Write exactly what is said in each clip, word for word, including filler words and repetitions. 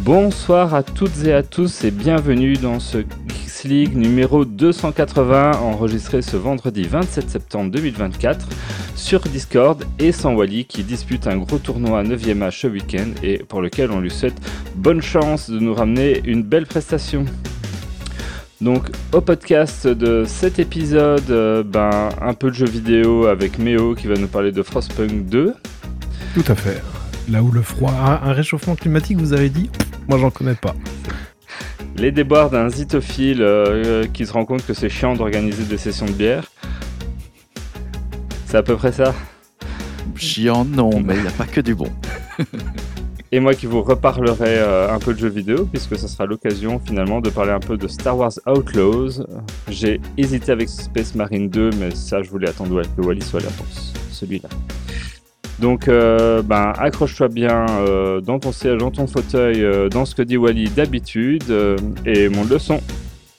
Bonsoir à toutes et à tous et bienvenue dans ce Geeks League numéro deux cent quatre-vingts, enregistré ce vendredi vingt-sept septembre deux mille vingt-quatre sur Discord et sans Wally qui dispute un gros tournoi neuvième âge ce week-end et pour lequel on lui souhaite bonne chance de nous ramener une belle prestation. Donc au podcast de cet épisode, euh, ben, un peu de jeux vidéo avec Méo qui va nous parler de Frostpunk deux. Tout à fait. Là où le froid, un, un réchauffement climatique, vous avez dit, moi j'en connais pas. Les déboires d'un zitophile euh, qui se rend compte que c'est chiant d'organiser des sessions de bière. C'est à peu près ça. Chiant, non, mais il n'y a pas que du bon. Et moi qui vous reparlerai euh, un peu de jeux vidéo, puisque ce sera l'occasion finalement de parler un peu de Star Wars Outlaws. J'ai hésité avec Space Marine deux, mais ça je voulais attendre que Wally soit là pour celui-là. Donc euh, ben, accroche-toi bien euh, dans ton siège, dans ton fauteuil, euh, dans ce que dit Wally d'habitude, euh, et monte le son.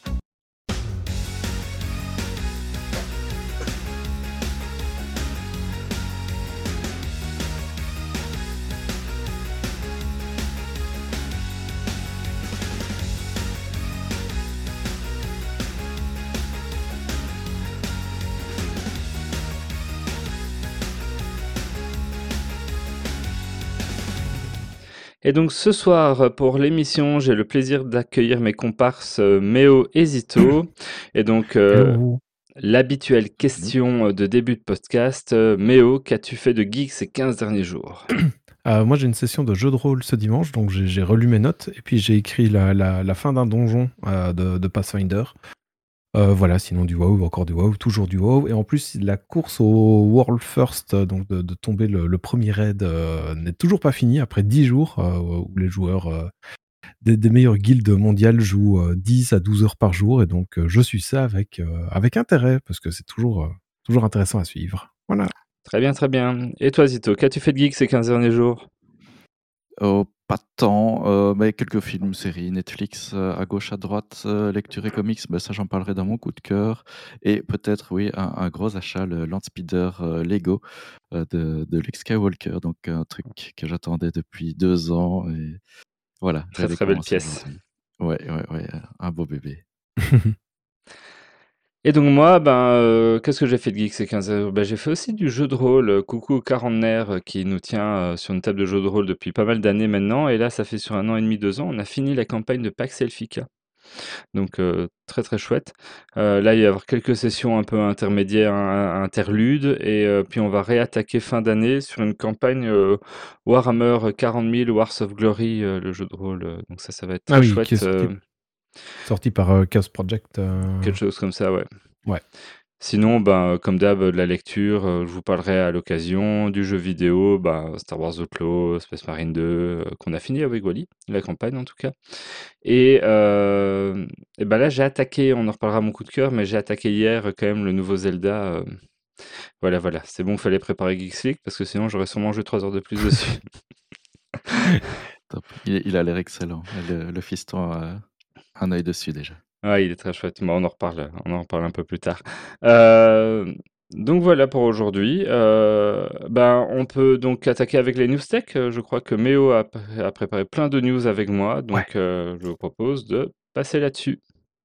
Et donc ce soir, pour l'émission, j'ai le plaisir d'accueillir mes comparses euh, Méo et Zito. Et donc, euh, Hello. l'habituelle question de début de podcast. Euh, Méo, qu'as-tu fait de geek ces quinze derniers jours ? Euh, moi j'ai une session de jeu de rôle ce dimanche, donc j'ai, j'ai relu mes notes et puis j'ai écrit la, la, la fin d'un donjon euh, de, de Pathfinder. Euh, voilà, sinon du WoW, encore du WoW, toujours du WoW. Et en plus, la course au World First, euh, donc de, de tomber le, le premier raid, euh, n'est toujours pas finie après dix jours euh, où les joueurs euh, des, des meilleures guildes mondiales jouent euh, dix à douze heures par jour. Et donc, euh, je suis ça avec, euh, avec intérêt parce que c'est toujours, euh, toujours intéressant à suivre. Voilà. Très bien, très bien. Et toi, Zito, qu'as-tu fait de geek ces quinze derniers jours ? Oh, pas tant, euh, mais quelques films, séries, Netflix, euh, à gauche, à droite, euh, lecture et comics, ben ça j'en parlerai dans mon coup de cœur. Et peut-être, oui, un, un gros achat, le Landspeeder euh, Lego euh, de, de Luke Skywalker, donc un truc que j'attendais depuis deux ans. Et voilà, Très j'allais très belle commencer pièce. aujourd'hui. Ouais, ouais, ouais, un beau bébé. Et donc moi, ben, euh, qu'est-ce que j'ai fait de geek ces quinze heures ? Ben, j'ai fait aussi du jeu de rôle, euh, Coucou quarantenaire, euh, qui nous tient euh, sur une table de jeu de rôle depuis pas mal d'années maintenant. Et là, ça fait sur un an et demi, deux ans, on a fini la campagne de Pax Elfica. Donc euh, très très chouette. Euh, là, il va y avoir quelques sessions un peu intermédiaires, un- interludes. Et euh, puis on va réattaquer fin d'année sur une campagne euh, Warhammer quarante mille, Wars of Glory, euh, le jeu de rôle. euh, Donc ça, ça va être Ah très oui, qui est chouette. sorti, euh, sorti par euh, Chaos Project. euh, quelque chose comme ça, ouais. Ouais. Sinon, ben, comme d'hab, de la lecture, euh, je vous parlerai à l'occasion du jeu vidéo, ben, Star Wars Outlaw, Space Marine deux, euh, qu'on a fini avec Wally, la campagne en tout cas. Et, euh, et ben là, j'ai attaqué, on en reparlera à mon coup de cœur, mais j'ai attaqué hier euh, quand même le nouveau Zelda. euh, Voilà, voilà, c'est bon, il fallait préparer Geeks League, parce que sinon j'aurais sûrement joué trois heures de plus dessus. Top. Il, il a l'air excellent. Le, le fiston a un œil dessus déjà. Ah, il est très chouette. Bon, on en reparle, on en reparle un peu plus tard. Euh, donc voilà pour aujourd'hui. Euh, ben, on peut donc attaquer avec les news tech. Euh, Je crois que Méo a, a préparé plein de news avec moi, Ouais. donc euh, je vous propose de passer là-dessus.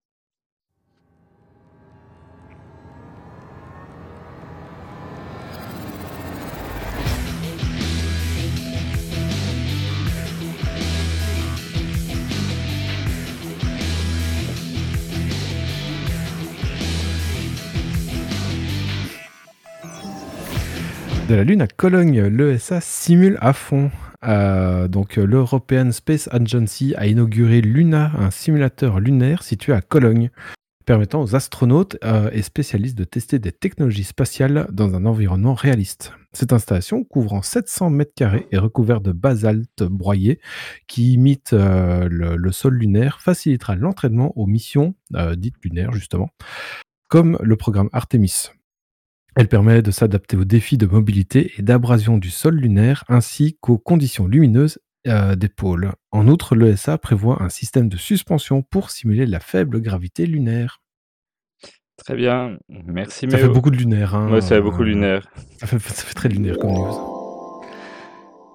De la Lune à Cologne, l'E S A simule à fond. Euh, donc, euh, l'European Space Agency a inauguré Luna, un simulateur lunaire situé à Cologne, permettant aux astronautes euh, et spécialistes de tester des technologies spatiales dans un environnement réaliste. Cette installation, couvrant sept cents mètres carrés, est recouverte de basalte broyé qui imite euh, le, le sol lunaire, facilitera l'entraînement aux missions euh, dites lunaires, justement, comme le programme Artemis. Elle permet de s'adapter aux défis de mobilité et d'abrasion du sol lunaire ainsi qu'aux conditions lumineuses euh, des pôles. En outre, l'E S A prévoit un système de suspension pour simuler la faible gravité lunaire. Très bien, merci Ça fait Méo. beaucoup de lunaire. Hein, Moi, ça fait beaucoup euh, lunaire. ça, fait, ça fait très lunaire comme news.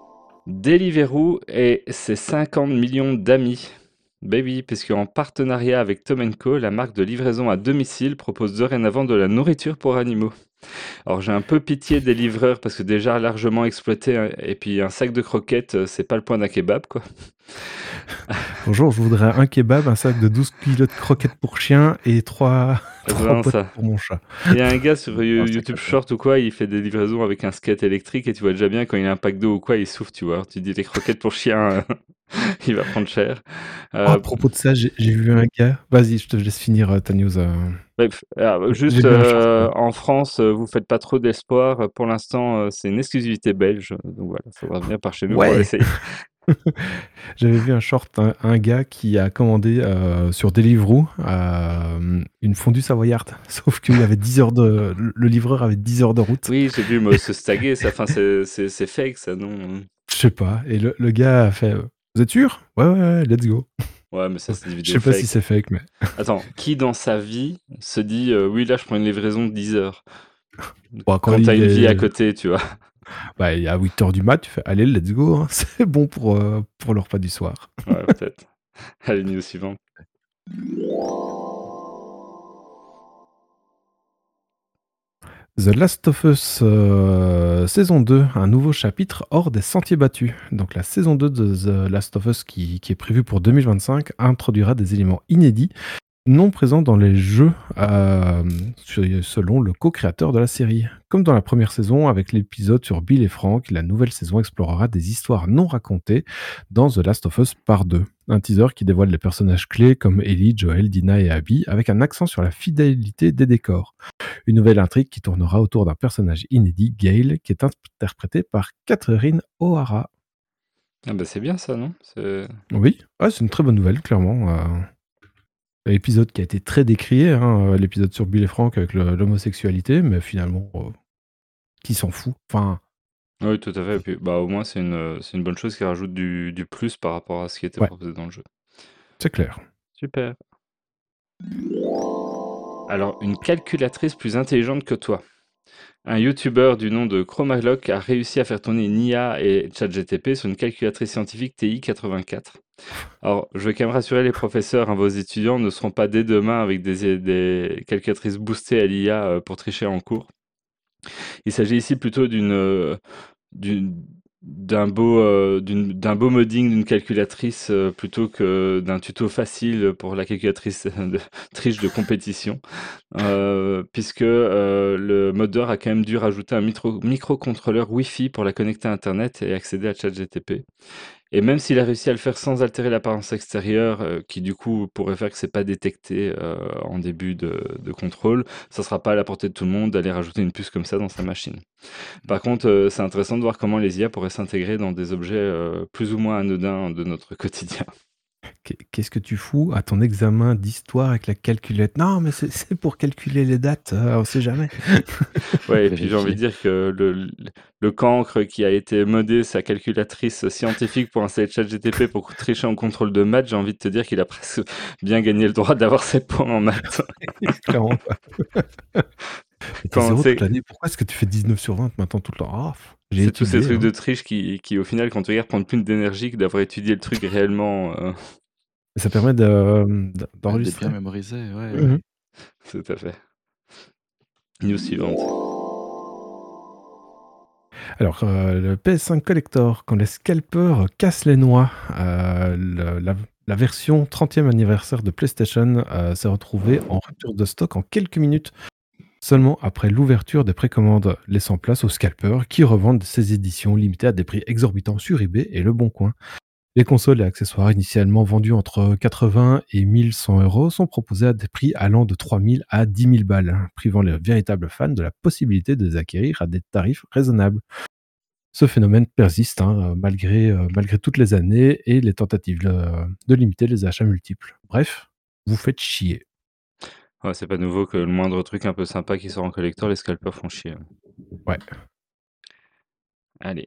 Deliveroo et ses cinquante millions d'amis. Ben oui, puisqu'en partenariat avec Tom Co, la marque de livraison à domicile propose dorénavant de la nourriture pour animaux. Alors j'ai un peu pitié des livreurs parce que déjà largement exploité, hein, et puis un sac de croquettes, euh, c'est pas le point d'un kebab, quoi. Bonjour, je voudrais un kebab, un sac de douze kilos de croquettes pour chien et trois C'est trois vraiment potes ça. pour mon chat. Il y a un gars sur Ah, You- c'est YouTube clair. Short ou quoi, il fait des livraisons avec un skate électrique et tu vois déjà bien quand il a un pack d'eau ou quoi, il souffle, tu vois. Alors, tu dis les croquettes pour chien, euh, il va prendre cher. Oh, à Euh, propos de ça, j'ai j'ai vu un gars. Vas-y, je te laisse finir euh, ta news. euh. Bref, alors, J'ai juste vu un short. euh. euh, en France, euh, vous faites pas trop d'espoir. Euh, Pour l'instant, euh, c'est une exclusivité belge. Donc voilà, il faudra venir par chez nous pour Ouais, l'essayer. j'avais vu un short, un, un gars qui a commandé euh, sur Deliveroo euh, une fondue savoyarde. Sauf qu'il avait dix heures de. Le le livreur avait dix heures de route. Oui, j'ai vu me se staguer, ça, enfin, c'est c'est- c'est fake, ça, non? Je sais pas. Et le, le gars a fait euh, Vous êtes sûr? Ouais, ouais, ouais, let's go. Ouais, mais ça, c'est des Je vidéos sais pas si fake. c'est fake, mais. Attends, qui dans sa vie se dit euh, oui, là, je prends une livraison de dix heures Bon, quand quand t'as il une vie à est. côté, tu vois? Bah, il est à huit heures du mat, tu fais Allez, let's go. Hein. C'est bon pour, euh, pour le repas du soir. Ouais, peut-être. Allez, news suivante. The Last of Us euh, saison deux, un nouveau chapitre hors des sentiers battus. Donc la saison deux de The Last of Us qui, qui est prévue pour deux mille vingt-cinq introduira des éléments inédits non présents dans les jeux euh, sur- selon le co-créateur de la série. Comme dans la première saison avec l'épisode sur Bill et Frank, la nouvelle saison explorera des histoires non racontées dans The Last of Us Part deux. Un teaser qui dévoile les personnages clés comme Ellie, Joel, Dina et Abby avec un accent sur la fidélité des décors. Une nouvelle intrigue qui tournera autour d'un personnage inédit, Gale, qui est interprété par Catherine O'Hara. Ah bah c'est bien ça, non? C'est- Oui, ouais, c'est une très bonne nouvelle, clairement. euh. L'épisode qui a été très décrié, hein, euh, l'épisode sur Bill et Frank avec le- l'homosexualité, mais finalement, euh, qui s'en fout. Enfin, Oui, tout à fait. Et puis, bah, au moins, c'est une, euh, c'est une bonne chose qui rajoute du, du plus par rapport à ce qui était ouais, proposé dans le jeu. c'est clair. Super. Alors, une calculatrice plus intelligente que toi. Un YouTuber du nom de Chromalock a réussi à faire tourner une I A et ChatGTP sur une calculatrice scientifique T I quatre-vingt-quatre. Alors, je veux quand même rassurer les professeurs, hein, vos étudiants ne seront pas dès demain avec des, des calculatrices boostées à l'I A euh, pour tricher en cours. Il s'agit ici plutôt d'une, euh, d'une- d'un beau, euh, d'une- d'un beau modding d'une calculatrice euh, plutôt que d'un tuto facile pour la calculatrice de triche de compétition. Euh, puisque euh, le modeur a quand même dû rajouter un micro- microcontrôleur Wi-Fi pour la connecter à Internet et accéder à ChatGTP. Et même s'il a réussi à le faire sans altérer l'apparence extérieure, euh, qui du coup pourrait faire que c'est pas détecté euh, en début de, de contrôle, ça sera pas à la portée de tout le monde d'aller rajouter une puce comme ça dans sa machine. Par contre, euh, c'est intéressant de voir comment les I A pourraient s'intégrer dans des objets euh, plus ou moins anodins de notre quotidien. Qu'est- Qu'est-ce que tu fous à ton examen d'histoire avec la calculette? Non, mais c'est c'est pour calculer les dates, euh, on sait jamais. Ouais, et puis j'ai envie de Vérifier. dire que le, le cancre qui a été modé sa calculatrice scientifique pour installer ChatGTP pour tricher en contrôle de maths, j'ai envie de te dire qu'il a presque bien gagné le droit d'avoir ses points en maths. Clairement pas. Mais t'es Quand zéro toute c'est l'année, pourquoi est-ce que tu fais dix-neuf sur vingt maintenant tout le temps? Ah, pff, j'ai c'est tous ces étudié. trucs Hein. de triche qui, qui, au final, quand tu regardes, prennent plus d'énergie que d'avoir étudié le truc réellement. euh, Et ça permet de- de- Ouais, d'être bien d'enregistrer. mémorisé, ouais, ouais. Mhm. Tout à fait. News suivante. Alors, euh, le P S cinq Collector, quand les scalpers cassent les noix, euh, le- la, la version trentième anniversaire de PlayStation euh, s'est retrouvée en rupture de stock en quelques minutes, seulement après l'ouverture des précommandes, laissant place aux scalpers qui revendent ces éditions limitées à des prix exorbitants sur eBay et Le Bon Coin. Les consoles et accessoires initialement vendus entre quatre-vingts et mille cent euros sont proposés à des prix allant de trois mille à dix mille balles, privant les véritables fans de la possibilité de les acquérir à des tarifs raisonnables. Ce phénomène persiste hein, malgré, euh, malgré toutes les années et les tentatives euh, de limiter les achats multiples. Bref, vous faites chier. Ouais, c'est pas nouveau que le moindre truc un peu sympa qui sort en collector, les scalpers font chier. Ouais. Allez.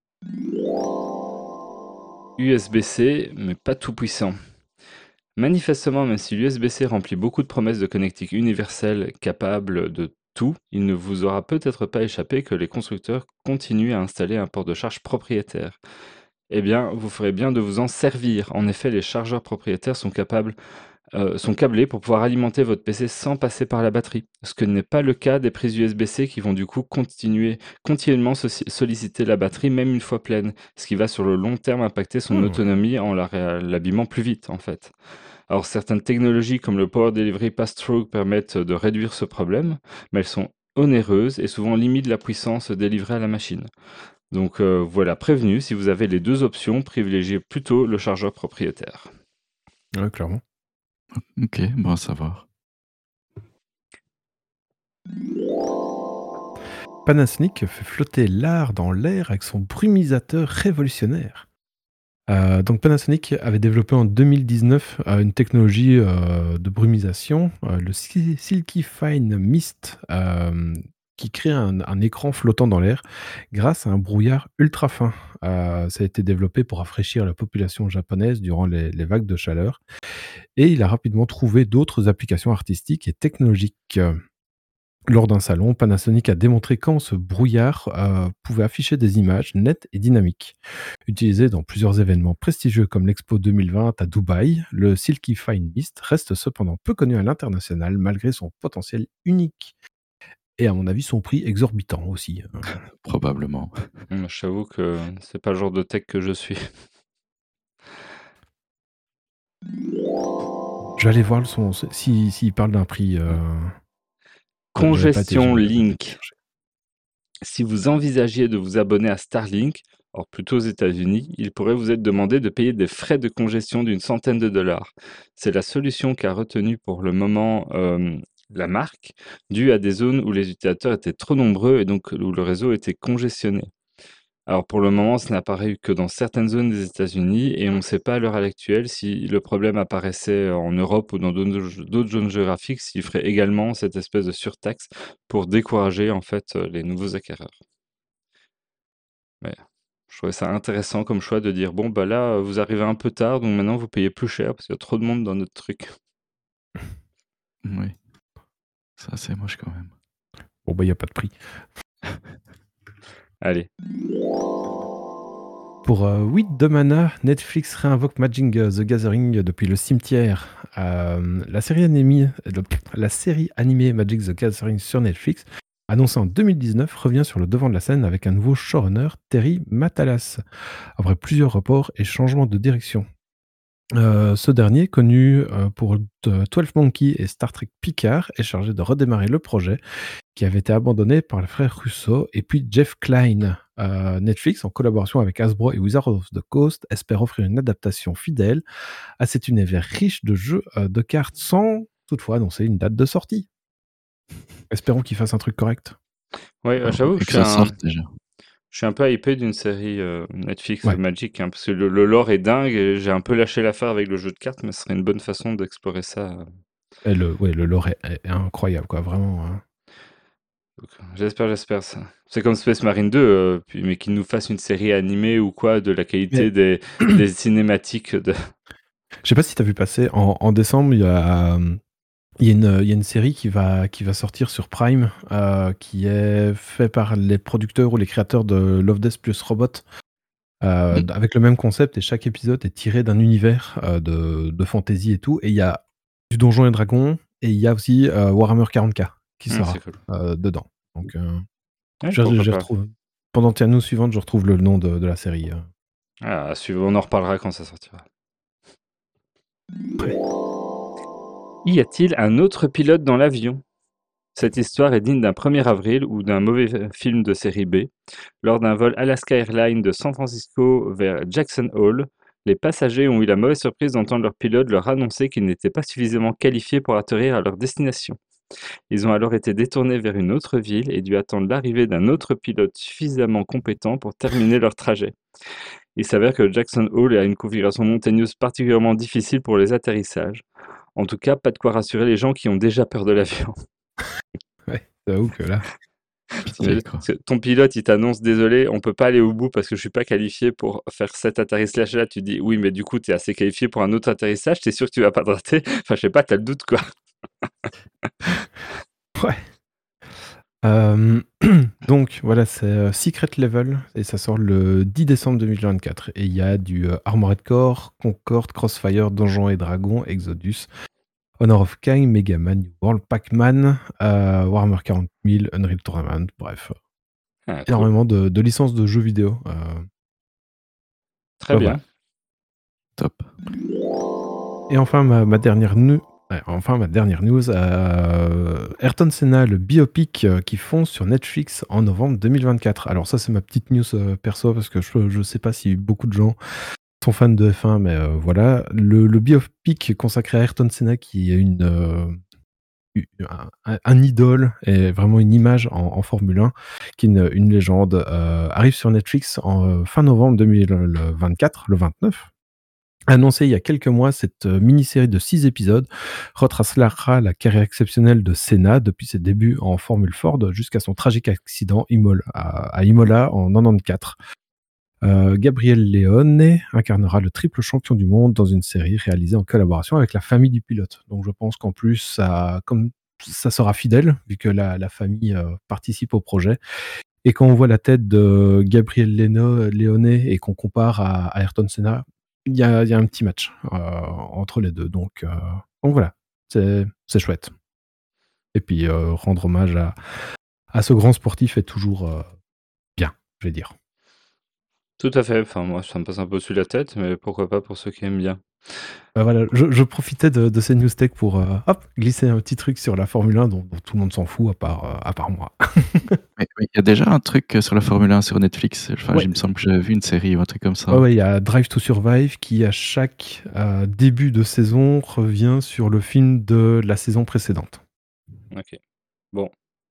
U S B-C, mais pas tout puissant. Manifestement, même si l'U S B-C remplit beaucoup de promesses de connectique universelle capable de tout, il ne vous aura peut-être pas échappé que les constructeurs continuent à installer un port de charge propriétaire. Eh bien, vous ferez bien de vous en servir. En effet, les chargeurs propriétaires sont capables, euh, sont câblés pour pouvoir alimenter votre P C sans passer par la batterie, ce que n'est pas le cas des prises U S B-C qui vont du coup continuer continuellement soci- solliciter la batterie même une fois pleine, ce qui va sur le long terme impacter son Hmm. autonomie en la ré- l'abîmant plus vite en fait. Alors certaines technologies comme le Power Delivery Pass-Through permettent de réduire ce problème, mais elles sont onéreuses et souvent limitent la puissance délivrée à la machine. Donc euh, voilà, prévenu, si vous avez les deux options, privilégiez plutôt le chargeur propriétaire. Ouais, clairement. Ok, bon à savoir. Panasonic fait flotter l'art dans l'air avec son brumisateur révolutionnaire. Euh, donc Panasonic avait développé en deux mille dix-neuf euh, une technologie euh, de brumisation, euh, le Sil- Silky Fine Mist, euh, qui crée un, un écran flottant dans l'air grâce à un brouillard ultra fin. Euh, ça a été développé pour rafraîchir la population japonaise durant les, les vagues de chaleur et il a rapidement trouvé d'autres applications artistiques et technologiques. Lors d'un salon, Panasonic a démontré comment ce brouillard euh, pouvait afficher des images nettes et dynamiques. Utilisé dans plusieurs événements prestigieux comme l'Expo deux mille vingt à Dubaï, le Silky Fine Mist reste cependant peu connu à l'international malgré son potentiel unique et à mon avis son prix exorbitant aussi. Euh, Probablement. Hum, Je t'avoue que c'est pas le genre de tech que je suis. Je vais aller voir le son, s'il si, parle d'un prix. Euh, je n'avais pas été, Congestion j'avais pas été Link. chercher. Si vous envisagiez de vous abonner à Starlink, or plutôt aux États-Unis, il pourrait vous être demandé de payer des frais de congestion d'une centaine de dollars. C'est la solution qu'a retenue pour le moment euh, la marque, due à des zones où les utilisateurs étaient trop nombreux et donc où le réseau était congestionné. Alors pour le moment, ce n'apparaît que dans certaines zones des États-Unis et on ne sait pas à l'heure actuelle si le problème apparaissait en Europe ou dans d'autres d'autres zones géographiques, s'il ferait également cette espèce de surtaxe pour décourager en fait euh, les nouveaux acquéreurs. Mais je trouvais ça intéressant comme choix de dire bon bah là vous arrivez un peu tard donc maintenant vous payez plus cher parce qu'il y a trop de monde dans notre truc. Oui, ça c'est moche quand même. Bon bah il n'y a pas de prix. Allez, Pour euh, huit de mana, Netflix réinvoque Magic the Gathering depuis le cimetière. Euh, la, série animée, le- la série animée Magic the Gathering sur Netflix, annoncée en deux mille dix-neuf, revient sur le devant de la scène avec un nouveau showrunner, Terry Matalas, après plusieurs reports et changements de direction. Euh, ce dernier, connu euh, pour de- twelve Monkeys et Star Trek Picard, est chargé de redémarrer le projet qui avait été abandonné par le frère Russo et puis Jeff Klein. Euh, Netflix, en collaboration avec Hasbro et Wizards of the Coast, espère offrir une adaptation fidèle à cet univers riche de jeux euh, de cartes sans toutefois annoncer une date de sortie. Espérons qu'il fasse un truc correct. ouais, euh, Oh, j'avoue que et je que suis ça un, sorte déjà. je suis un peu hypé d'une série euh, Netflix Ouais. Magic hein, parce que le, le lore est dingue et j'ai un peu lâché l'affaire avec le jeu de cartes, mais ce serait une bonne façon d'explorer ça. euh. Et le, ouais, le lore est, est incroyable, quoi, vraiment. Hein. Donc, j'espère, j'espère ça. C'est comme Space Marine deux, euh, puis, mais qu'ils nous fassent une série animée ou quoi de la qualité Mais des, des cinématiques de. je sais pas si tu as vu passer, en, en décembre, il y a, euh, il y a une, il y a une série qui va, qui va sortir sur Prime, euh, qui est fait par les producteurs ou les créateurs de Love, Death plus Robot, euh, Mm. avec le même concept, et chaque épisode est tiré d'un univers euh, de, de fantasy et tout. Et il y a du Donjon et Dragon, et il y a aussi euh, Warhammer quarante K qui Hum, c'est sera cool. euh, dedans. Donc, euh, Ouais, je, pourquoi je pas. retrouve. Pendant Tiano suivante, je retrouve le nom de, de la série. euh. Ah, à suivre, on en reparlera quand ça sortira. Après. Y a-t-il un autre pilote dans l'avion? Cette histoire est digne d'un premier avril ou d'un mauvais euh, film de série B. Lors d'un vol Alaska Airlines de San Francisco vers Jackson Hole, les passagers ont eu la mauvaise surprise d'entendre leur pilote leur annoncer qu'ils n'étaient pas suffisamment qualifiés pour atterrir à leur destination. Ils ont alors été détournés vers une autre ville et dû attendre l'arrivée d'un autre pilote suffisamment compétent pour terminer leur trajet. Il s'avère que Jackson Hole a une configuration montagneuse particulièrement difficile pour les atterrissages. En tout cas, pas de quoi rassurer les gens qui ont déjà peur de l'avion. Ouais, j'avoue que là. Pitié, quoi. Parce que ton pilote, il t'annonce, désolé, on peut pas aller au bout parce que je suis pas qualifié pour faire cet atterrissage-là. Tu dis, oui, mais du coup, tu es assez qualifié pour un autre atterrissage, t'es sûr que tu vas pas te rater? Enfin, je sais pas, t'as le doute, quoi. Ouais. Euh, donc voilà, c'est euh, Secret Level et ça sort le dix décembre deux mille vingt-quatre. Et il y a du euh, Armored Core, Concorde, Crossfire, Donjons et Dragons, Exodus, Honor of Kine, Mega Man, New World, Pac-Man, euh, Warhammer quarante mille, Unreal Tournament, bref, Ah, cool. énormément de, de licences de jeux vidéo. Euh, Très bah bien. voilà. Top. Et enfin, ma, ma dernière news. ouais, Enfin, ma dernière news, euh, Ayrton Senna, le biopic euh, qui fond sur Netflix en novembre deux mille vingt-quatre. Alors ça, c'est ma petite news euh, perso parce que je ne sais pas si beaucoup de gens sont fans de F un, mais euh, voilà. Le, le biopic consacré à Ayrton Senna, qui est une, euh, u- un, un idole et vraiment une image en, en Formule un, qui est une, une légende, euh, arrive sur Netflix en euh, fin novembre deux mille vingt-quatre, le vingt-neuf. Annoncé il y a quelques mois, cette euh, mini-série de six épisodes retracera la carrière exceptionnelle de Senna depuis ses débuts en Formule Ford jusqu'à son tragique accident Imola- à, à Imola en quatre-vingt-quatorze. Euh, Gabriel Leone incarnera le triple champion du monde dans une série réalisée en collaboration avec la famille du pilote. Donc je pense qu'en plus, ça, comme ça sera fidèle, vu que la, la famille euh, participe au projet. Et quand on voit la tête de Gabriel Leno- Leone et qu'on compare à, à Ayrton Senna, il y a, il y a un petit match euh, entre les deux. Donc, euh, donc voilà, c'est c'est chouette. Et puis euh, rendre hommage à, à ce grand sportif est toujours euh, bien, je vais dire. Tout à fait. Enfin, moi, ça me passe un peu au-dessus de la tête, mais pourquoi pas pour ceux qui aiment bien. Euh, voilà, je, je profitais de, de ces news tech pour euh, hop, glisser un petit truc sur la Formule un dont, dont tout le monde s'en fout à part, euh, à part moi. Mais mais il y a déjà un truc euh, sur la Formule un sur Netflix. Enfin, Ouais, il me semble que j'avais vu une série ou un truc comme ouais, ça. ouais, il y a Drive to Survive qui, à chaque euh, début de saison, revient sur le film de la saison précédente. Ok. Bon,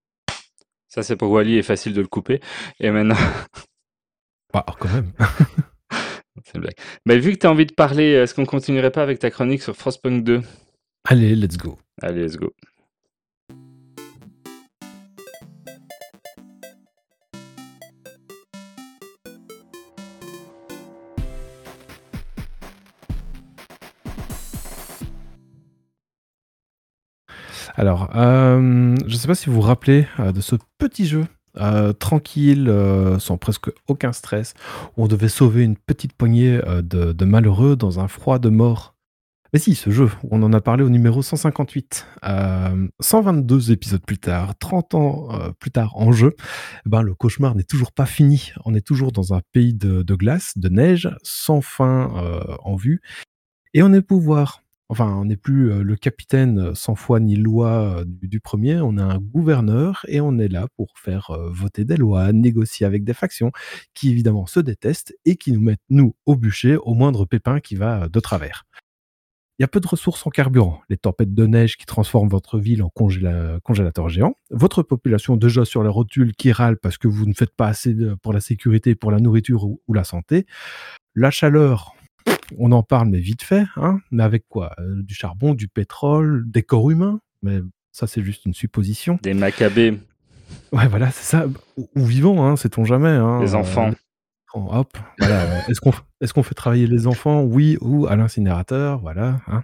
ça c'est pour Wally et facile de le couper. Et maintenant, Bah, quand même. c'est une blague. Mais vu que tu as envie de parler, est-ce qu'on continuerait pas avec ta chronique sur Frostpunk deux? Allez, let's go. Allez, let's go. Alors, euh, je ne sais pas si vous vous rappelez euh, de ce petit jeu euh, tranquille, euh, sans presque aucun stress, où on devait sauver une petite poignée euh, de, de malheureux dans un froid de mort. Mais si, ce jeu, on en a parlé au numéro cent cinquante-huit. Euh, cent vingt-deux épisodes plus tard, trente ans euh, plus tard en jeu, eh ben, le cauchemar n'est toujours pas fini. On est toujours dans un pays de, de glace, de neige, sans fin euh, en vue. Et on est pouvoir. Enfin, on n'est plus euh, le capitaine euh, sans foi ni loi euh, du, du premier, on a un gouverneur et on est là pour faire euh, voter des lois, négocier avec des factions qui évidemment se détestent et qui nous mettent, nous, au bûcher au moindre pépin qui va euh, de travers. Il y a peu de ressources en carburant, les tempêtes de neige qui transforment votre ville en congéla- congélateur géant, votre population déjà sur la rotule qui râle parce que vous ne faites pas assez de- pour la sécurité, pour la nourriture ou, ou la santé, la chaleur, on en parle mais vite fait, hein, mais avec quoi Euh, Du charbon, du pétrole, des corps humains, mais ça c'est juste une supposition. Des Maccabées, Ouais voilà, c'est ça, ou, ou vivants, hein, sait-on jamais. les Hein, euh, enfants. oh, hop, voilà. euh, Est-ce qu'on est-ce qu'on fait travailler les enfants? Oui, ou à l'incinérateur, voilà. Hein.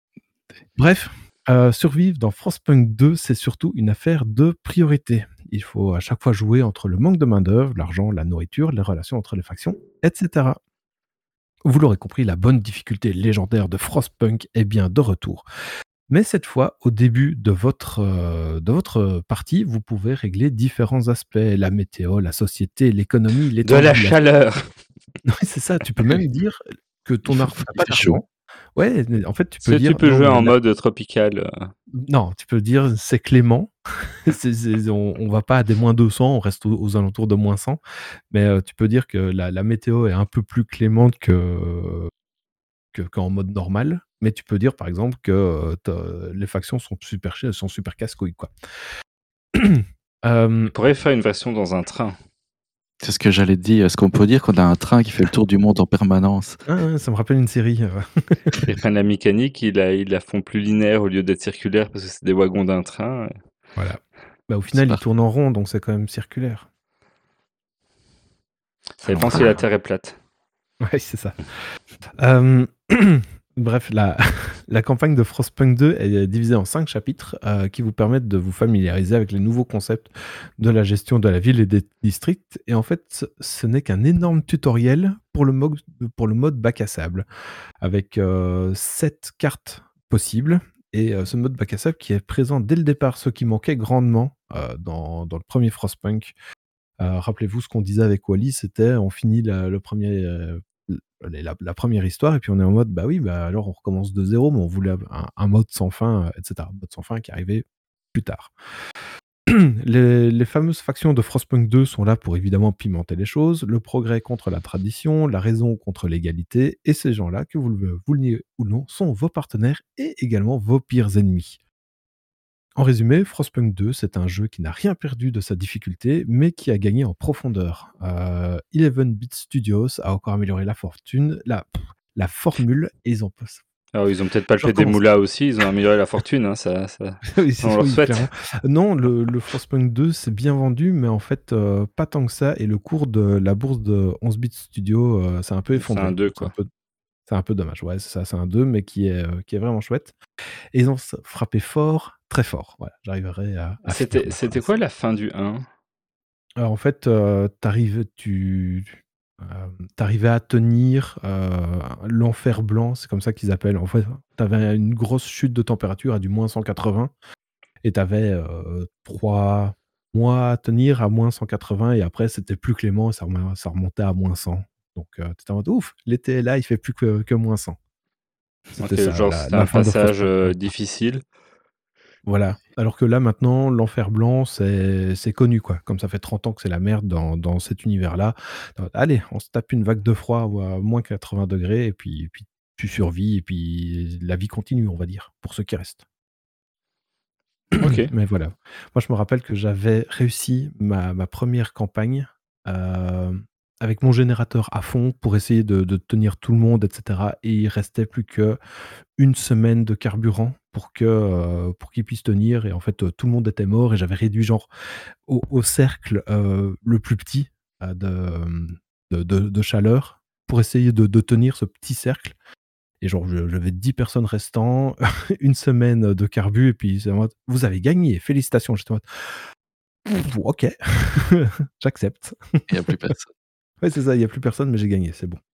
Bref, euh, survivre dans Frostpunk deux, c'est surtout une affaire de priorité. Il faut à chaque fois jouer entre le manque de main-d'œuvre, l'argent, la nourriture, les relations entre les factions, et cetera. Vous l'aurez compris, la bonne difficulté légendaire de Frostpunk est bien de retour. Mais cette fois, au début de votre, euh, de votre partie, vous pouvez régler différents aspects. La météo, la société, l'économie, De la l'étendue. La... chaleur. Oui, c'est ça, tu peux même dire que Il ton faut, arme faut n'a qu'il pas fait chaud. d'argent. Ouais, mais en fait, tu peux Si tu dire peux non, jouer mais en la- mode tropical. euh, non, tu peux dire c'est clément. C'est- c'est- on, on va pas à des moins deux cents, on reste aux, aux alentours de moins cent. Mais euh, tu peux dire que la, la météo est un peu plus clémente que, que- qu'en mode normal. Mais tu peux dire par exemple que euh, t'as- les factions sont super, chi- sont super casse-couilles, quoi. Euh, Il pourrait faire une version dans un train. C'est ce que j'allais te dire. Est-ce qu'on peut dire qu'on a un train qui fait le tour du monde en permanence? ah, ça me rappelle une série. euh. Ils prennent la mécanique, ils la, ils la font plus linéaire au lieu d'être circulaire parce que c'est des wagons d'un train. Voilà. Bah, au C'est final, il parfait. tourne en rond, donc c'est quand même circulaire. Ça Allons dépend si la voir. Terre est plate. Ouais, c'est ça. Euh, Bref, la la campagne de Frostpunk deux est divisée en cinq chapitres, heu, qui vous permettent de vous familiariser avec les nouveaux concepts de la gestion de la ville et des districts et en fait, ce ce n'est qu'un énorme tutoriel pour le mode pour le mode bac à sable avec, heu, sept cartes possibles et heu, ce mode bac à sable qui est présent dès le départ, ce qui manquait grandement, heu, dans dans le premier Frostpunk. Heu, rappelez-vous ce qu'on disait avec Wally, c'était on finit la le premier, heu, l la la première histoire et puis on est en mode: «Bah oui, bah alors on recommence de zéro», mais on voulait un un mode sans fin, heu, et cetera. Mode sans fin qui arrivait plus tard. Les les fameuses factions de Frostpunk deux sont là pour évidemment pimenter les choses, le progrès contre la tradition, la raison contre l'égalité et ces gens-là, que vous le vouliez ou non, sont vos partenaires et également vos pires ennemis. En résumé, Frostpunk deux, c'est un jeu qui n'a rien perdu de sa difficulté, mais qui a gagné en profondeur. Euh, eleven Bit Studios a encore amélioré la fortune, la, pff, la formule, et ils ont... Alors, ils ont peut-être pas le Je fait des recommence. moulas aussi, ils ont amélioré la fortune, hein, ça, ça, Oui, on c'est- leur oui, clairement. souhaite. Non, le, le Frostpunk deux, c'est bien vendu, mais en fait, euh, pas tant que ça, et le cours de la bourse de onze Bit Studio, euh, s'est un peu C'est un effondré. deux, C'est un quoi. peu, c'est un peu dommage. Ouais, c'est ça, c'est un deux, mais qui est, euh, qui est vraiment chouette. Et ils ont s- frappé fort, très fort. Voilà, j'arriverai à, à finir C'était, ma c'était phrase. quoi la fin du un? Alors en fait, heu, tu tu, hem, tu à tenir, heu, l'enfer blanc, c'est comme ça qu'ils appellent. En fait, tu avais une grosse chute de température à du moins cent quatre-vingts et tu avais, heu, trois mois à tenir à moins cent quatre-vingts et après c'était plus clément et ça remen ça remontait à moins cent. Donc heu, tu étais en mode: «Ouf, l'été est là, il fait plus que que moins cent». C'était Ok, ça, genre la c'était la un fin de passage Frostpunk euh, un. difficile. Voilà. Alors que là, maintenant, l'enfer blanc, c'est c'est connu, quoi. Comme ça fait trente ans que c'est la merde dans dans cet univers-là. Heu, allez, on se tape une vague de froid ou à moins quatre-vingts degrés et puis puis tu survis et puis la vie continue, on va dire, pour ceux qui restent. Ok. Mais voilà. Moi, je me rappelle que j'avais réussi ma ma première campagne, hem, avec mon générateur à fond pour essayer de de tenir tout le monde et cetera et il restait plus que une semaine de carburant pour que, heu, pour qu'il puisse tenir et en fait, heu, tout le monde était mort et j'avais réduit genre au au cercle, heu, le plus petit, heu, de, mmh, de de de chaleur pour essayer de de tenir ce petit cercle et genre je j'avais dix personnes restant, une semaine de carbu et puis c'est en mode: «Vous avez gagné, félicitations». J'étais en mode: «OK, j'accepte». Il y a plus personne. Ouais, c'est ça, il y a plus personne mais j'ai gagné, c'est bon.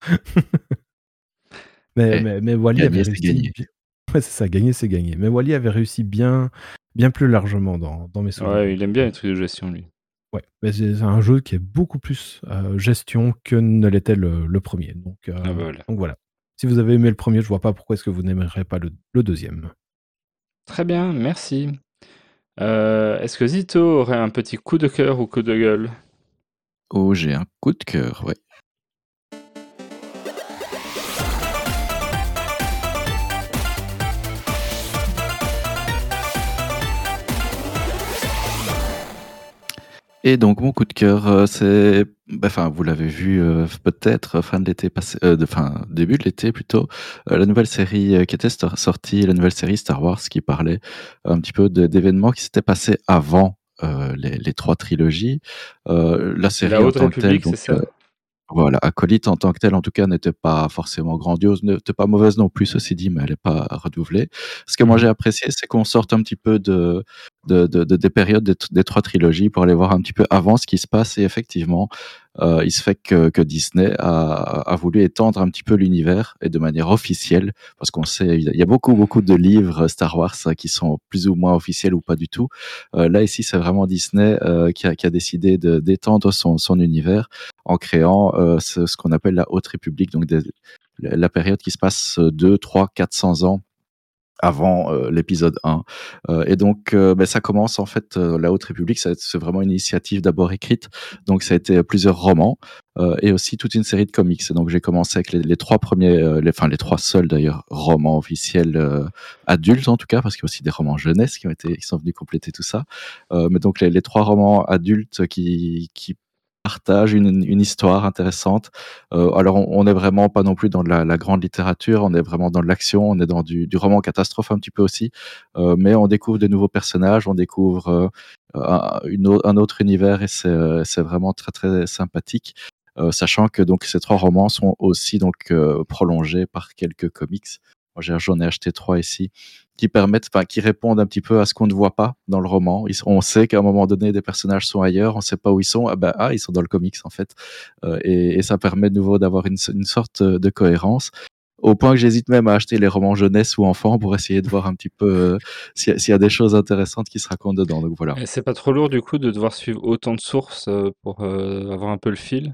Mais Eh, mais mais Wally avait gagner, c'est réussi gagner. bi ouais, c'est ça, gagner, c'est gagner. Mais Wally avait réussi bien bien plus largement dans dans mes souvenirs. Ouais, il aime bien les trucs de gestion, lui. Ouais, mais c'est c'est un jeu qui est beaucoup plus, heu, gestion que ne l'était le le premier. Donc heu, Ah bah voilà. donc voilà. Si vous avez aimé le premier, je vois pas pourquoi est-ce que vous n'aimerez pas le le deuxième. Très bien, merci. Euh, est-ce que Zito aurait un petit coup de cœur ou coup de gueule? Oh, j'ai un coup de cœur, ouais. Et donc mon coup de cœur, heu, c'est bah, enfin, vous l'avez vu, heu, peut-être fin de l'été passé, heu, de fin début de l'été plutôt, heu, la nouvelle série, heu, qui était stor sortie, la nouvelle série Star Wars qui parlait un petit peu de d'événements qui s'étaient passés avant, heu, les les trois trilogies. Heu, la La série en Haute tant que telle République, c'est donc, ça? voilà, Acolyte en tant que telle, en tout cas, n'était pas forcément grandiose, n'était pas mauvaise non plus, ceci dit, mais elle est pas renouvelée. Ce que moi Mmh. j'ai apprécié, c'est qu'on sorte un petit peu de de de de des périodes des des trois trilogies pour aller voir un petit peu avant ce qui se passe et effectivement, heu, il se fait que que Disney a a voulu étendre un petit peu l'univers et de manière officielle, parce qu'on sait, il y a il y a beaucoup, beaucoup de livres Star Wars euh, qui sont plus ou moins officiels ou pas du tout. Heu, là, ici, c'est vraiment Disney, heu, qui a qui a décidé de d'étendre son son univers en créant euh, ce, ce qu'on appelle la Haute République, donc des- la période qui se passe deux, trois, quatre cents ans avant euh, l'épisode un. Euh, et donc, euh, ben, ça commence en fait, euh, la Haute République, ça- c'est vraiment une initiative d'abord écrite, donc ça a été plusieurs romans euh, et aussi toute une série de comics. Et donc j'ai commencé avec les, les trois premiers, euh, les, enfin les trois seuls d'ailleurs romans officiels euh, adultes en tout cas, parce qu'il y a aussi des romans jeunesse qui ont été, qui sont venus compléter tout ça. Euh, mais donc les, les trois romans adultes qui, qui partagent une, une histoire intéressante. Euh, alors, on, on est vraiment pas non plus dans de la, la grande littérature, on est vraiment dans de l'action, on est dans du, du roman catastrophe un petit peu aussi, euh, mais on découvre de nouveaux personnages, on découvre euh, un, une au- un autre univers et c'est euh, c'est vraiment très très sympathique. Euh, sachant que donc ces trois romans sont aussi donc euh, prolongés par quelques comics. moi j'ai j'en ai acheté trois ici, qui permettent enfin qui répondent un petit peu à ce qu'on ne voit pas dans le roman. Ils sont on sait qu'à un moment donné des personnages sont ailleurs, on sait pas où ils sont, ah bah, ah ils sont dans le comics en fait, heu et et ça permet de nouveau d'avoir une s une sorte, heu, de cohérence. Au point que j'hésite même à acheter les romans jeunesse ou enfants pour essayer de voir un petit peu, heu, s'il y a s'il y a des choses intéressantes qui se racontent dedans, donc voilà. Et c'est pas trop lourd du coup de devoir suivre autant de sources, heu, pour, heu, avoir un peu le fil?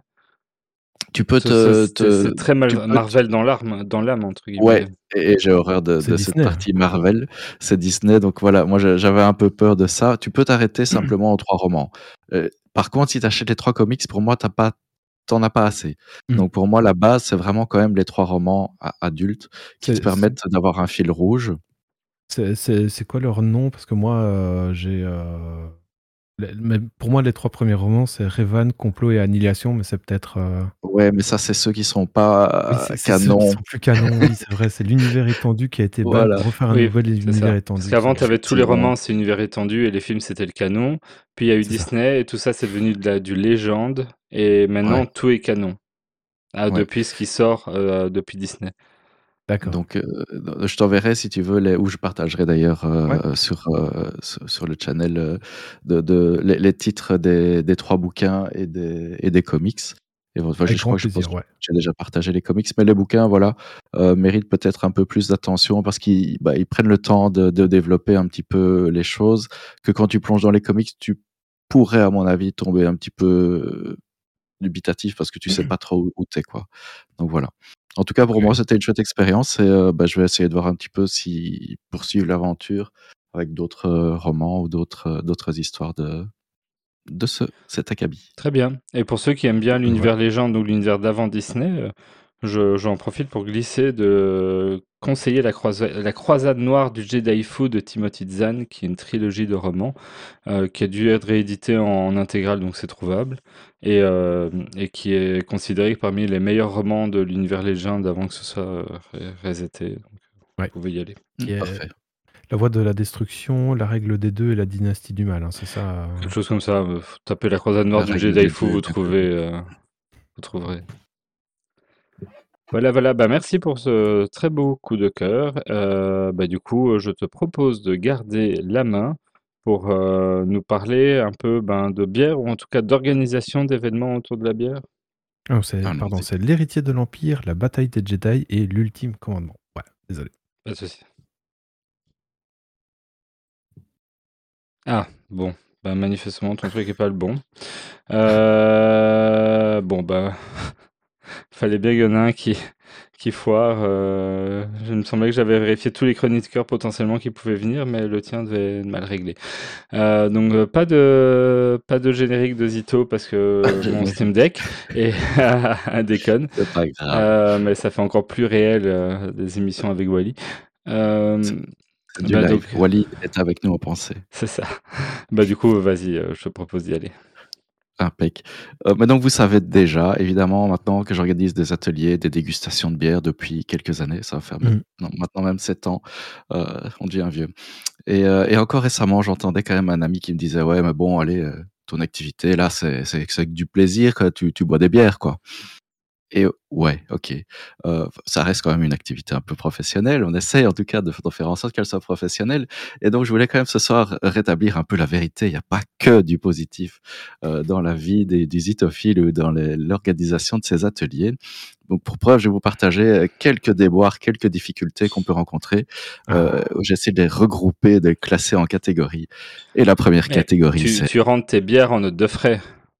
Tu peux Ce ce te c'est te c'est très tu mal peux te Marvel dans l'arme dans «l'âme» entre Ouais guillemets. et et j'ai horreur de C'est de cette Disney, hein. partie Marvel. C'est Disney, donc voilà, moi je j'avais un peu peur de ça. Tu peux t'arrêter simplement aux trois romans. Heu, par contre, si tu achètes les trois comics, pour moi, tu as pas tu en as pas assez. Mmh. Donc pour moi, la base, c'est vraiment quand même les trois romans a adultes qui te C'est c'est permettent d'avoir un fil rouge. c'est c'est c'est quoi leur nom? Parce que moi, heu, j'ai, heu, les mais pour moi, les trois premiers romans, c'est Revan, Complot et Annihilation, mais c'est peut-être, heu Ouais, mais ça, c'est ceux qui sont oui, pas c'est c'est ceux qui canon. sont plus canons, oui, c'est vrai, c'est l'univers étendu qui a été ban Voilà, pour refaire un Oui, nouvel c'est univers ça. Parce étendu qui qu'avant, tu avais tous les effectivement. romans, c'est univers étendu et les films, c'était le canon. Puis il y a eu c'est ça, Disney et tout ça, c'est devenu de la du légende et maintenant Ouais, tout est canon. Ah, ouais. depuis ce qui sort, heu, depuis Disney. d'accord. Donc, heu, je t'enverrai si tu veux les ou je partagerai d'ailleurs, Ouais, heu, sur, heu, sur sur le channel, heu, de de les les titres des des trois bouquins et des et des comics et bon, enfin, je avec je grand crois que je pense plaisir, que ouais. j'ai déjà partagé les comics, mais les bouquins, voilà, heu, méritent peut-être un peu plus d'attention parce qu'ils, bah, ils prennent le temps de de développer un petit peu les choses, que quand tu plonges dans les comics, tu pourrais, à mon avis, tomber un petit peu, heu, dubitatif parce que tu sais pas trop où où tu es, quoi. Donc voilà. En tout cas, pour moi, OK. c'était une chouette expérience et heu, bah, je vais essayer de voir un petit peu si poursuivre l'aventure avec d'autres, heu, romans ou d'autres, heu, d'autres histoires de de ce cet acabit. Très bien. Et pour ceux qui aiment bien Bah, voilà. l'univers légende ou l'univers d'avant Disney, heu, je j'en profite pour glisser de conseiller la croisa la croisade noire du Jedi Fu de Timothy Zahn, qui est une trilogie de romans, heu, qui a dû être réédité en intégrale, donc c'est trouvable et hem et qui est considéré parmi les meilleurs romans de l'univers légende avant que ce soit, heu, ré reseté, donc vous Ouais, pouvez y aller. Mmh, qui est parfait. La Voie de la Destruction, La Règle des Deux et La Dynastie du Mal, hein, c'est ça, heu? Quelque chose comme ça, heu, tapez la croisade noire La du règle Jedi des Fu, deux vous des deux. trouvez, heu, vous trouverez. Voilà, voilà, bah, merci pour ce très beau coup de cœur. Heu, bah, du coup, heu, je te propose de garder la main pour, heu, nous parler un peu, ben, de bière ou en tout cas d'organisation d'événements autour de la bière? Non, c'est pardon, Allons-y. c'est L'Héritier de l'Empire, La Bataille des Jedi et L'Ultime Commandement. Voilà, désolé. Pas de souci. Ah, bon, bah, manifestement ton truc est pas le bon. Heu, bon, bah, fallait bien qu'il y en a un qui qui foire, heu, je me semblait que j'avais vérifié tous les chroniqueurs potentiellement qui pouvaient venir, mais le tien devait être mal réglé. Heu, donc heu, pas de pas de générique de Zito parce que mon Steam Générique, Deck et déconne, c'est pas grave. heu, mais ça fait encore plus réel, heu, des émissions avec Wally. C'est Hem, c'est du bah, live. donc Wally est avec nous en pensée. c'est ça. Bah, du coup, vas-y, heu, je te propose d'y aller. Impec. Heu, mais donc vous savez déjà, évidemment, maintenant que j'organise des ateliers, des dégustations de bière depuis quelques années, ça va faire même Mmh. non, maintenant même sept ans, heu, on devient vieux et heu et encore récemment, j'entendais quand même un ami qui me disait: «Ouais, mais bon, allez, heu, ton activité là, c'est c'est c'est que du plaisir, quoi, tu tu bois des bières, quoi». Et ouais, OK. Heu, ça reste quand même une activité un peu professionnelle. On essaye en tout cas de f de faire en sorte qu'elle soit professionnelle et donc je voulais quand même ce soir rétablir un peu la vérité. Il y a pas que du positif, heu, dans la vie des des zytophiles ou dans les l'organisation de ces ateliers. Donc pour preuve, je vais vous partager, heu, quelques déboires, quelques difficultés qu'on peut rencontrer. Heu, Ah, j'essaie de les regrouper, de les classer en catégories et la première Mais catégorie, tu c'est tu rentres tes bières en note de frais?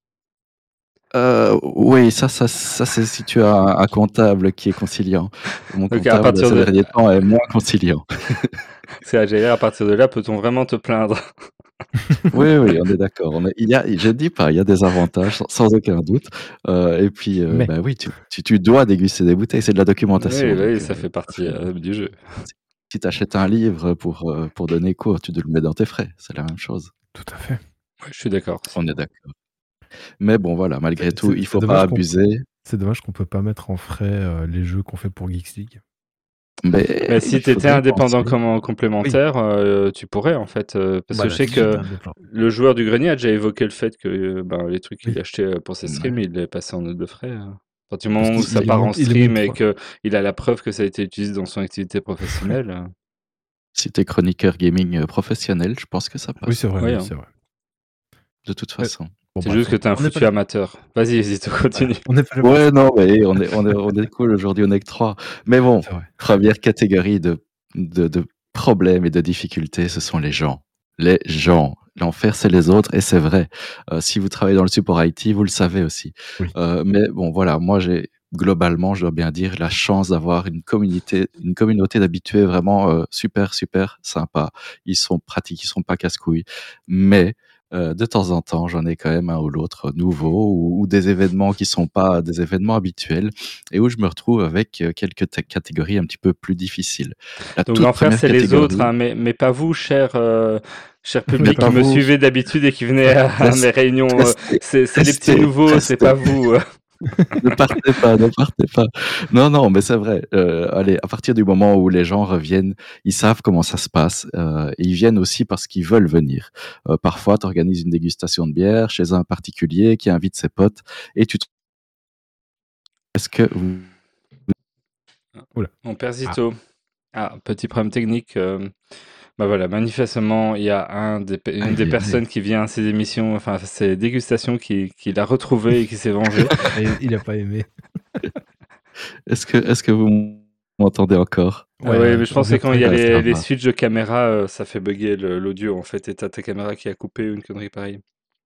Heu, oui, ça ça ça c'est si tu as un un comptable qui est conciliant. Mon Donc à comptable, partir ces de derniers temps, est moins conciliant. c'est à j'allais dire à partir de là, peut-on vraiment te plaindre? Oui, oui, on est d'accord. On est il y a je dis pas, il y a des avantages sans sans aucun doute, heu et puis, heu, mais bah, oui, tu tu tu dois déguster des bouteilles, c'est de la Oui, documentation oui, donc heu, ça fait tout à partie, fait. heu, du jeu. Si si tu achètes un livre pour, heu, pour donner cours, tu te le mets dans tes frais, c'est la même chose. tout à fait. Ouais, je suis d'accord aussi. On est d'accord. Mais bon, voilà, C'est malgré tout, c'est il c'est faut pas dommage qu'on abuser, c'est dommage qu'on peut pas mettre en frais, heu, les jeux qu'on fait pour Geeks League. mais Mais il si tu étais faudrait y indépendant penser. comme Oui, complémentaire, heu, tu pourrais en fait, heu, parce bah que je là, sais si j'étais que indépendant. le joueur du grenier a déjà évoqué le fait que, heu, ben, les trucs qu'il Oui. achetait, heu, pour ses Mouais. streams, il les passait en note de frais, heu. À partir du Parce moment où qu'il ça il est part en monté il est stream monté et qu'il a la preuve que ça a été utilisé dans son activité professionnelle, heu, Si tu es chroniqueur gaming, heu, professionnel, je pense que ça oui, passe, c'est vrai, oui, oui, hein. c'est vrai. de toute Ouais. façon. Bon C'est bref, juste que on tu es un on n'est pas foutu là amateur. Vas-y, vas-y, tu voilà, continues. on n'est pas là pour ça, Ouais, non, mais on est on est on est cool aujourd'hui, on est que trois. Mais bon, c'est vrai. première catégorie de de de problèmes et de difficultés, ce sont les gens. Les gens. L'enfer, c'est les autres et c'est vrai. Heu, si vous travaillez dans le support I T, vous le savez aussi. Oui. Heu, mais bon, voilà, moi, j'ai globalement, je dois bien dire, la chance d'avoir une communauté une communauté d'habitués vraiment, heu, super, super sympa. Ils sont pratiques, ils sont pas casse-couilles. Mais Heu, de temps en temps, j'en ai quand même un ou l'autre nouveau ou ou des événements qui sont pas des événements habituels et où je me retrouve avec, heu, quelques ta catégories un petit peu plus difficiles. La Donc toute l'enfer, première c'est les autres, catégorie, hein, mais mais pas vous, cher, heu, cher Oui, mais public pas qui me vous, suivez d'habitude et qui venez à à mes restez, réunions, heu, restez, c'est c'est les petits restez, nouveaux, c'est restez, pas vous, heu. ne partez pas, ne partez pas. Non, non, mais c'est vrai, heu, allez, à partir du moment où les gens reviennent, ils savent comment ça se passe, heu, et ils viennent aussi parce qu'ils veulent venir. Heu, parfois, tu organises une dégustation de bière chez un particulier qui invite ses potes et tu te est-ce que vous Ouh là. On perd Ah, Zito. Ah, petit problème technique, hem, bah, voilà, manifestement, il y a un des pe une des aïe, aïe, aïe. personnes qui vient à ces émissions, enfin, à ces dégustations qui qui l'a retrouvé et qui s'est vengé. et il a pas aimé. Est-ce que est-ce que vous m'entendez encore? Ah Ouais, ouais, ouais, mais je on pense que vient de quand il y a Ah, t'arrêter. ça les les va. switches de caméra, heu, ça fait bugger le l'audio, en fait, et tu as ta caméra qui a coupé ou une connerie pareille.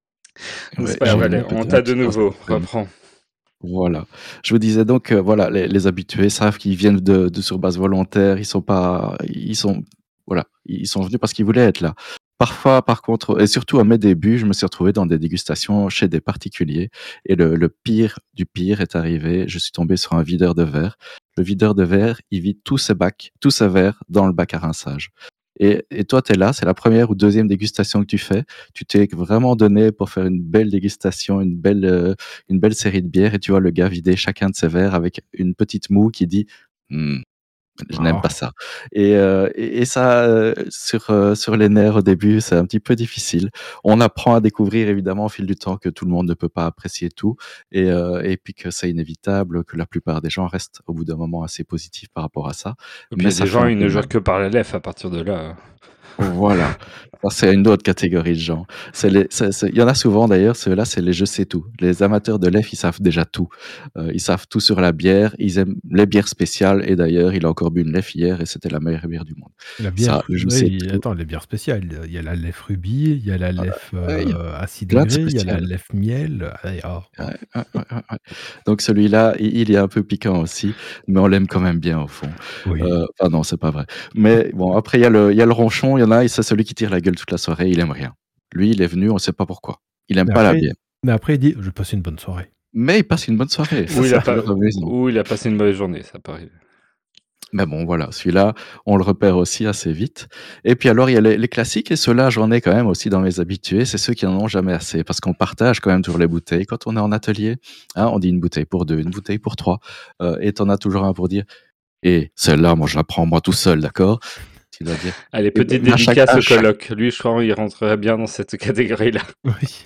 Donc c'est Ouais, pas Ah grave, oui, j'ai eu allez, un bon, on petit un t'a de petit nouveau, instant de peine. reprends. Voilà. Je vous disais donc, heu, voilà, les les habitués savent qu'ils viennent de de sur base volontaire, ils sont pas ils sont voilà, ils sont venus parce qu'ils voulaient être là. Parfois, par contre et surtout à mes débuts, je me suis retrouvé dans des dégustations chez des particuliers et le le pire du pire est arrivé. Je suis tombé sur un videur de verre. Le videur de verre, il vide tous ses bacs, tous ses verres dans le bac à rinçage et et toi, tu es là, c'est la première ou deuxième dégustation que tu fais. Tu t'es vraiment donné pour faire une belle dégustation, une belle, heu, une belle série de bières et tu vois le gars vider chacun de ses verres avec une petite moue qui dit: «Mmh, je n'aime oh, pas ça» et heu et et ça, heu, sur, heu, sur les nerfs au début, c'est un petit peu difficile. On apprend à découvrir évidemment au fil du temps que tout le monde ne peut pas apprécier tout et heu et puis que c'est inévitable, que la plupart des gens restent au bout d'un moment assez positifs par rapport à ça, Et puis il mais y a ça des fait gens, un ils peu ne mal. jurent que par la lèvre à partir de là. Voilà, ça c'est une autre catégorie de gens. C'est les c'est c'est il y en a souvent d'ailleurs, ceux-là, c'est les je sais tout. Les amateurs de lèvres, ils savent déjà tout. Heu, ils savent tout sur la bière, ils aiment les bières spéciales et d'ailleurs, il a encore bu une lèvre hier et c'était la meilleure bière du monde. la Ça, bière, je sais oui, tout, attends, les bières spéciales, il y a la lève rubis, il y a la lève, ouais, il y a heu, à six plein de degrés, il y a la spéciales. lève miel, allez, oh, Ouais, oh. ouais, ouais, ouais, ouais. Donc celui-là, i il est un peu piquant aussi, mais on l'aime quand même bien au fond. Oui, Heu, enfin non, c'est pas vrai. Mais bon, après il y a le il y a le ronchon, il y en a et c'est celui qui tire la gueule toute la soirée, il aime rien. Lui, il est venu, on sait pas pourquoi. Il aime mais pas la après bière. mais après il dit: «Je vais passer une bonne soirée». Mais il passe une bonne soirée, ça Ou il c'est a pas toujours amusant. ou il a passé une mauvaise journée, ça peut arriver. Mais bon voilà, celui-là, on le repère aussi assez vite. Et puis alors il y a les les classiques et ceux-là, j'en ai quand même aussi dans mes habitués, c'est ceux qui en ont jamais assez parce qu'on partage quand même toujours les bouteilles quand on est en atelier, hein. On dit une bouteille pour deux, une bouteille pour trois, heu et tu en as toujours un pour dire: «Eh, celle-là, moi je la prends moi tout seul, d'accord?» Tu dois dire: Allez, «Eh petite beh, mais à chaque dédicace à au chaque» coloc. Lui, je crois, il rentrerait bien dans cette catégorie-là. Oui.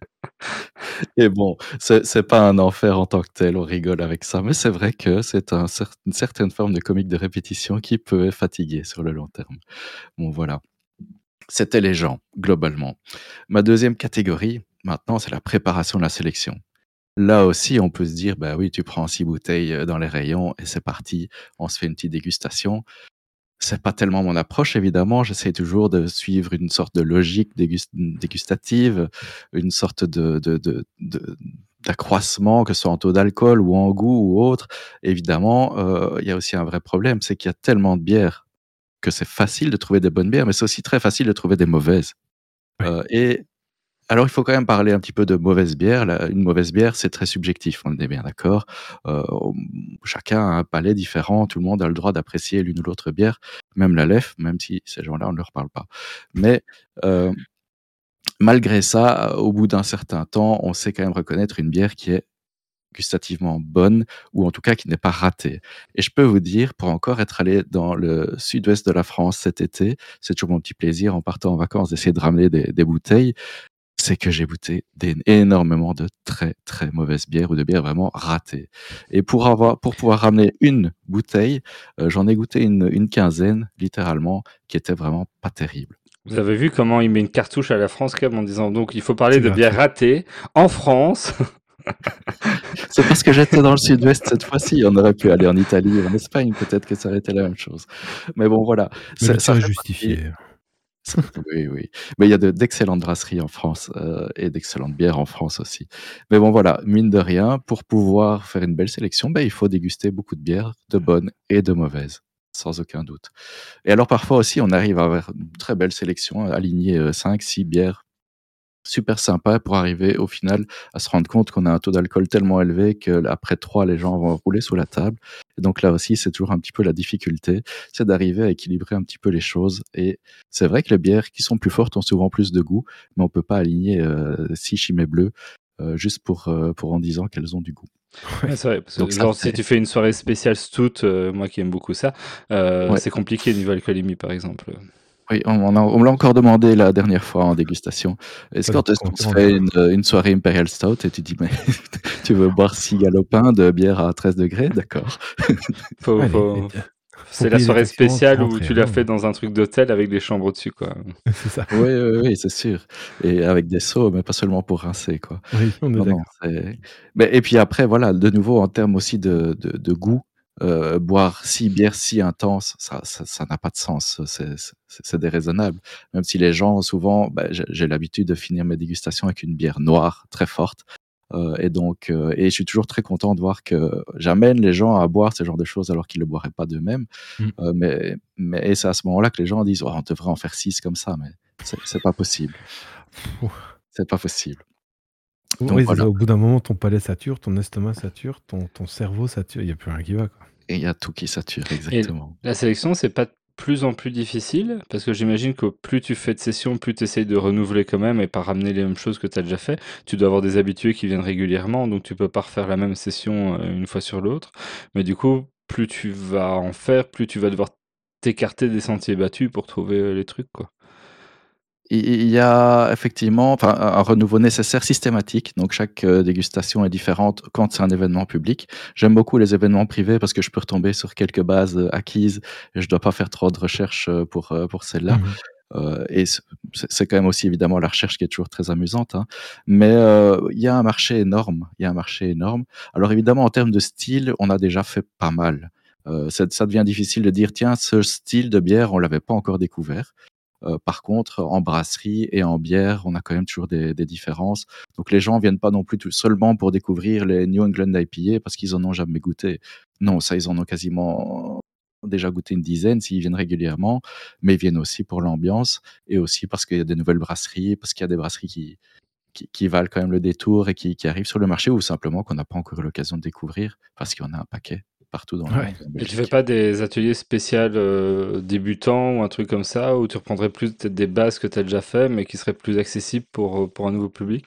et bon, c'est c'est pas un enfer en tant que tel, on rigole avec ça, mais c'est vrai que c'est un cer une certaine forme de comique de répétition qui peut fatiguer sur le long terme. Bon voilà. C'était les gens, globalement. Ma deuxième catégorie, maintenant, c'est la préparation de la sélection. Là aussi, on peut se dire: «Bah oui, tu prends six bouteilles, heu, dans les rayons et c'est parti, on se fait une petite dégustation». C'est pas tellement mon approche évidemment, j'essaie toujours de suivre une sorte de logique dégus dégustative, une sorte de de de de d'accroissement, que ce soit en taux d'alcool ou en goût ou autre. Évidemment, heu, il y a aussi un vrai problème, c'est qu'il y a tellement de bières que c'est facile de trouver des bonnes bières, mais c'est aussi très facile de trouver des mauvaises. Ouais. Heu et alors il faut quand même parler un petit peu de mauvaise bière. La une mauvaise bière, c'est très subjectif, on est bien d'accord? Heu, mmh, chacun a un palais différent, tout le monde a le droit d'apprécier l'une ou l'autre bière, même la lèvre, même si ces gens-là, on ne leur parle pas. Mais, heu, malgré ça, au bout d'un certain temps, on sait quand même reconnaître une bière qui est gustativement bonne ou en tout cas qui n'est pas ratée. Et je peux vous dire, pour encore être allé dans le sud-ouest de la France cet été, c'est toujours mon petit plaisir en partant en vacances d'essayer de ramener des des bouteilles. c'est que j'ai goûté d'é énormément de très, très mauvaises bières ou de bières vraiment ratées et pour avoir pour pouvoir ramener une bouteille, heu, j'en ai goûté une une quinzaine littéralement qui étaient vraiment pas terribles. Vous avez vu comment il met une cartouche à la France quand même en disant donc il faut parler C'est de bières gratuit. ratées en France. C'est parce que j'étais dans le sud-ouest cette fois-ci, on aurait pu aller en Italie ou en Espagne, peut-être que ça aurait été la même chose. Mais bon voilà, Mais ça le ça tir est fait partie justifié. ça oui, oui, mais il y a de d'excellentes brasseries en France, heu et d'excellentes bières en France aussi. Mais bon voilà, mine de rien, pour pouvoir faire une belle sélection, bah, il faut déguster beaucoup de bières, de bonnes et de mauvaises, sans aucun doute et alors parfois aussi on arrive à avoir une très belle sélection, aligner, heu, cinq six bières super sympa pour arriver au final à se rendre compte qu'on a un taux d'alcool tellement élevé qu'après trois les gens vont rouler sous la table et donc là aussi, c'est toujours un petit peu la difficulté, c'est d'arriver à équilibrer un petit peu les choses et c'est vrai que les bières qui sont plus fortes ont souvent plus de goût, mais on peut pas aligner, heu, six Chimay bleues, heu, juste pour, heu, pour en disant qu'elles ont du goût. Ouais. Ouais, c'est vrai, parce que Donc ça genre si fait tu fais une soirée spéciale stout, heu, moi qui aime beaucoup ça, heu, ouais. c'est compliqué niveau alcoolémie par exemple. Oui, on m'en a on me l'a encore demandé la dernière fois en dégustation. Est-ce Ça quand dépend est-ce comment qu'on tu se ranges, fait quoi. une, heu, une soirée Imperial Stout? Et tu dis: «Mais tu veux boire six galopins de bière à treize degrés? D'accord». Faut Allez et faut tu faut c'est la payer les soirée factures pour spéciale où rentrer, tu l'as hein. fait dans un truc d'hôtel avec des chambres au-dessus quoi. C'est ça. Oui, oui, oui, c'est sûr et avec des seaux, mais pas seulement pour rincer, quoi. Oui, on est Non, non, d'accord. c'est mais et puis après voilà, de nouveau en termes aussi de de de goût, heu, boire six bières si intenses, ça ça ça n'a pas de sens, c'est c'est c'est déraisonnable. Même si les gens souvent, bah, j'ai j'ai l'habitude de finir mes dégustations avec une bière noire très forte, heu et donc heu et je suis toujours très content de voir que j'amène les gens à boire ce genre de choses alors qu'ils le boiraient pas d'eux-mêmes, Mmh. heu, mais mais et c'est à ce moment-là que les gens disent: «Oh, on devrait en faire six comme ça», mais c'est c'est pas possible. C'est pas possible. Donc Oui, c'est voilà ça, au bout d'un moment, ton palais sature, ton estomac sature, ton ton cerveau sature, il y a plus rien qui va, quoi. et il y a tout qui sature, Et exactement. la sélection, c'est pas de plus en plus difficile? Parce que j'imagine que plus tu fais de sessions, plus tu essayes de renouveler quand même et pas ramener les mêmes choses que tu as déjà fait. Tu dois avoir des habitués qui viennent régulièrement, donc tu peux pas refaire la même session, heu, une fois sur l'autre. Mais du coup, plus tu vas en faire, plus tu vas devoir t'écarter des sentiers battus pour trouver, heu, les trucs, quoi. Il il y a effectivement enfin un un renouveau nécessaire systématique, donc chaque, heu, dégustation est différente quand c'est un événement public. J'aime beaucoup les événements privés parce que je peux retomber sur quelques bases, heu, acquises et je dois pas faire trop de recherches, heu, pour, heu, pour celles-là. Mmh. Heu et c c'est c'est quand même aussi évidemment la recherche qui est toujours très amusante, hein. Mais, heu, il y a un marché énorme, il y a un marché énorme. Alors évidemment en termes de style, on a déjà fait pas mal. Heu, ça ça devient difficile de dire: «Tiens, ce style de bière, on l'avait pas encore découvert». Heu, par contre, en brasserie et en bière, on a quand même toujours des des différences. Donc les gens viennent pas non plus tout seulement pour découvrir les New England I P A parce qu'ils en ont jamais goûté. Non, ça, ils en ont quasiment déjà goûté une dizaine s'ils viennent régulièrement, mais ils viennent aussi pour l'ambiance et aussi parce qu'il y a des nouvelles brasseries, parce qu'il y a des brasseries qui qui qui valent quand même le détour et qui qui arrivent sur le marché ou simplement qu'on n'a pas encore eu l'occasion de découvrir parce qu'il y en a un paquet partout dans le Ouais. monde et en Et tu fais Belgique. pas des ateliers spécial, heu, débutants ou un truc comme ça, où tu reprendrais plus peut-être des bases que tu as déjà fait, mais qui seraient plus accessibles pour, heu, pour un nouveau public?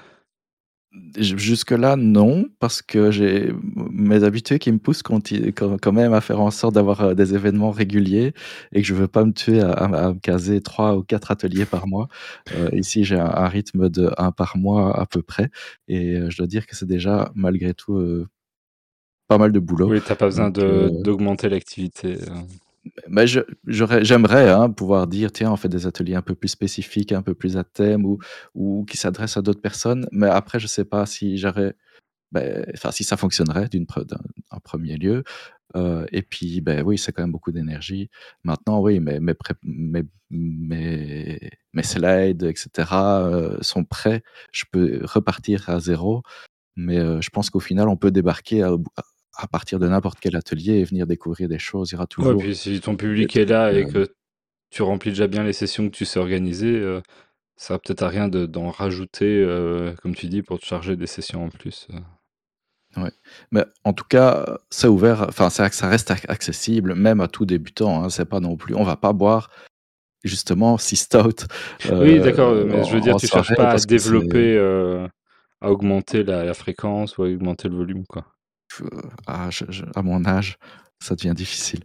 J jusque-là, non, parce que j'ai m mes habitués qui me poussent conti quand quand même à faire en sorte d'avoir, heu, des événements réguliers et que je veux pas me tuer à à à me caser trois ou quatre ateliers par mois. Heu, ici, j'ai un un rythme de un par mois à peu près et heu, je dois dire que c'est déjà malgré tout, heu, pas mal de boulot. Oui, tu as pas besoin Donc de heu d'augmenter l'activité, heu mais je j'aurais j'aimerais, hein, pouvoir dire: «Tiens, on fait des ateliers un peu plus spécifiques, un peu plus à thème ou ou qui s'adressent à d'autres personnes». Mais après, je sais pas si j'aurais beh, enfin, si ça fonctionnerait d'une pre d'un en premier lieu, heu et puis, beh, oui, c'est quand même beaucoup d'énergie. Maintenant, oui, mes mes prép mes mes mes slides et cetera, heu, sont prêts. Je peux repartir à zéro, mais heu, je pense qu'au final, on peut débarquer à à à partir de n'importe quel atelier et venir découvrir des choses. Il y aura ouais, toujours puis si ton des public est trucs, là et heu que tu remplis déjà bien les sessions que tu sais organiser, heu, ça sert peut-être à rien de d'en rajouter, heu, comme tu dis, pour te charger des sessions en plus, heu. Ouais, mais en tout cas, c'est ouvert, enfin, c'est ça reste ac accessible même à tout débutant, hein. C'est pas non plus on va pas boire justement six stout, Oui, heu, d'accord, heu, mais je veux en dire, en tu cherches soirée pas à parce que c'est développer, heu, à augmenter la la fréquence ou à augmenter le volume, quoi. heu, ah, je je à mon âge, ça devient difficile.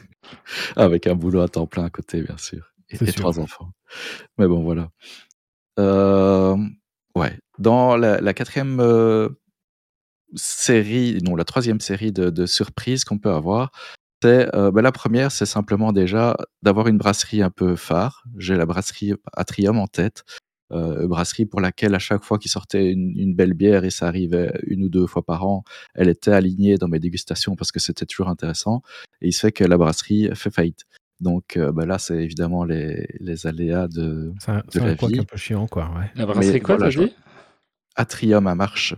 Avec un boulot à temps plein à côté, bien sûr et C'est et sûr. trois enfants. Mais bon, voilà. Hem, ouais, dans la la quatrième heu, série, non, la troisième série de de surprises qu'on peut avoir, c'est, heu, bah, la première, c'est simplement déjà d'avoir une brasserie un peu phare. J'ai la brasserie Atrium en tête, heu, brasserie pour laquelle à chaque fois qu'il sortait une une belle bière et ça arrivait une ou deux fois par an, elle était alignée dans mes dégustations parce que c'était toujours intéressant et il se fait que la brasserie fait faillite. Donc heu, bah, là, c'est évidemment les les aléas de C'est un de c'est un la couac un vie, peu chiant, quoi, ouais. La mais brasserie quoi, voilà, t'as je dit? Atrium à Marche.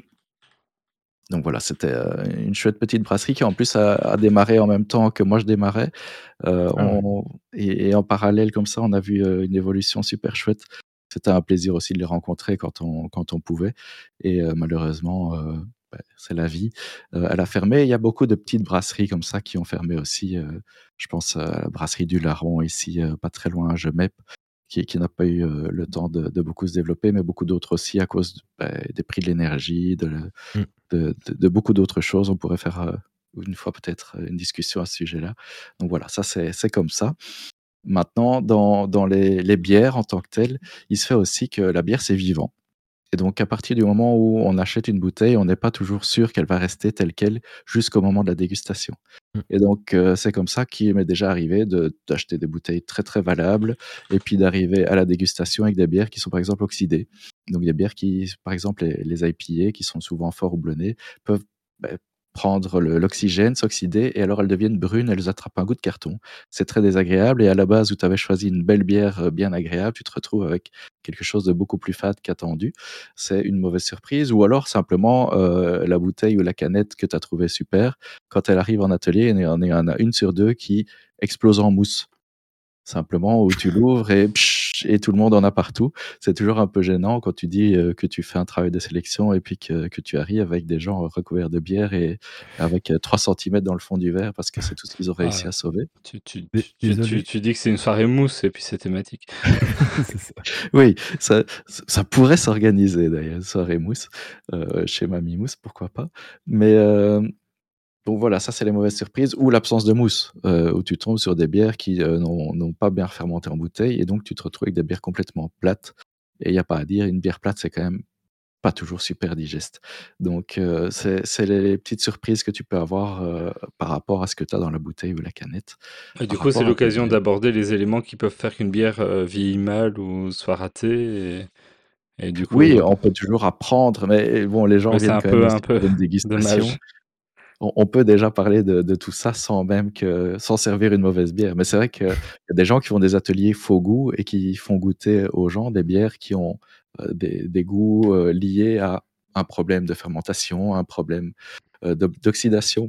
Donc voilà, c'était, heu, une chouette petite brasserie qui en plus a a démarré en même temps que moi je démarrais. Heu, Ah ouais. on et et en parallèle comme ça, on a vu, heu, une évolution super chouette. C'était un plaisir aussi de les rencontrer quand on quand on pouvait et heu, malheureusement, heu, bah, c'est la vie. Heu, elle a fermé. Il y a beaucoup de petites brasseries comme ça qui ont fermé aussi, heu, je pense à la brasserie du Larron ici, heu, pas très loin à Gemep, qui qui n'a pas eu, heu, le temps de de beaucoup se développer, mais beaucoup d'autres aussi à cause, bah, des prix de l'énergie, de Mmh. de de de beaucoup d'autres choses. On pourrait faire, heu, une fois peut-être, heu, une discussion à ce sujet-là. Donc voilà, ça c'est c'est comme ça. Maintenant dans dans les les bières en tant que telles, il se fait aussi que la bière, c'est vivant et donc à partir du moment où on achète une bouteille, on n'est pas toujours sûr qu'elle va rester telle quelle jusqu'au moment de la dégustation Mmh. et donc heu, c'est comme ça qu'il m'est déjà arrivé de d'acheter des bouteilles très, très valables et puis d'arriver à la dégustation avec des bières qui sont, par exemple, oxydées. Donc des bières qui par exemple, les les I P A qui sont souvent fort houblonnées peuvent, bah, prendre le l'oxygène, s'oxyder et alors elles deviennent brunes, elles attrapent un goût de carton. C'est très désagréable et à la base où tu avais choisi une belle bière, heu, bien agréable, tu te retrouves avec quelque chose de beaucoup plus fade qu'attendu. C'est une mauvaise surprise ou alors simplement, heu, la bouteille ou la canette que tu as trouvée super, quand elle arrive en atelier, il y en il y en a une sur deux qui explose en mousse. Simplement où tu l'ouvres et psh et tout le monde en a partout. C'est toujours un peu gênant quand tu dis, heu, que tu fais un travail de sélection et puis que que tu arrives avec des gens recouverts de bière et avec, heu, trois centimètres dans le fond du verre parce que c'est tout ce qu'ils ont réussi Ah, à sauver. tu tu Dé tu tu tu désolé. tu dis que c'est une soirée mousse et puis c'est thématique. C'est ça. Oui, ça ç ça pourrait s'organiser d'ailleurs, une soirée mousse, heu, chez Mamie Mousse, pourquoi pas. Mais, hem, donc voilà, ça c'est les mauvaises surprises ou l'absence de mousse, heu, où tu tombes sur des bières qui, heu, n'ont n'ont pas bien fermenté en bouteille et donc tu te retrouves avec des bières complètement plates et il y a pas à dire, une bière plate, c'est quand même pas toujours super digeste. Donc, heu, c'est c'est les petites surprises que tu peux avoir, heu, par rapport à ce que tu as dans la bouteille ou la canette. Et du Par coup, c'est rapport à tes l'occasion bières. d'aborder les éléments qui peuvent faire qu'une bière, heu, vieillit mal ou soit ratée et et du coup, Oui, heu, on peut toujours apprendre, mais bon, les gens ouais, c'est viennent un quand même peu un aussi peu pour une dégustation. dommage. On on peut déjà parler de de tout ça sans même que sans servir une mauvaise bière. Mais c'est vrai qu'il y a des gens qui font des ateliers faux goûts et qui font goûter aux gens des bières qui ont, heu, des des goûts, heu, liés à un problème de fermentation, un problème, heu, d'ob d'oxydation.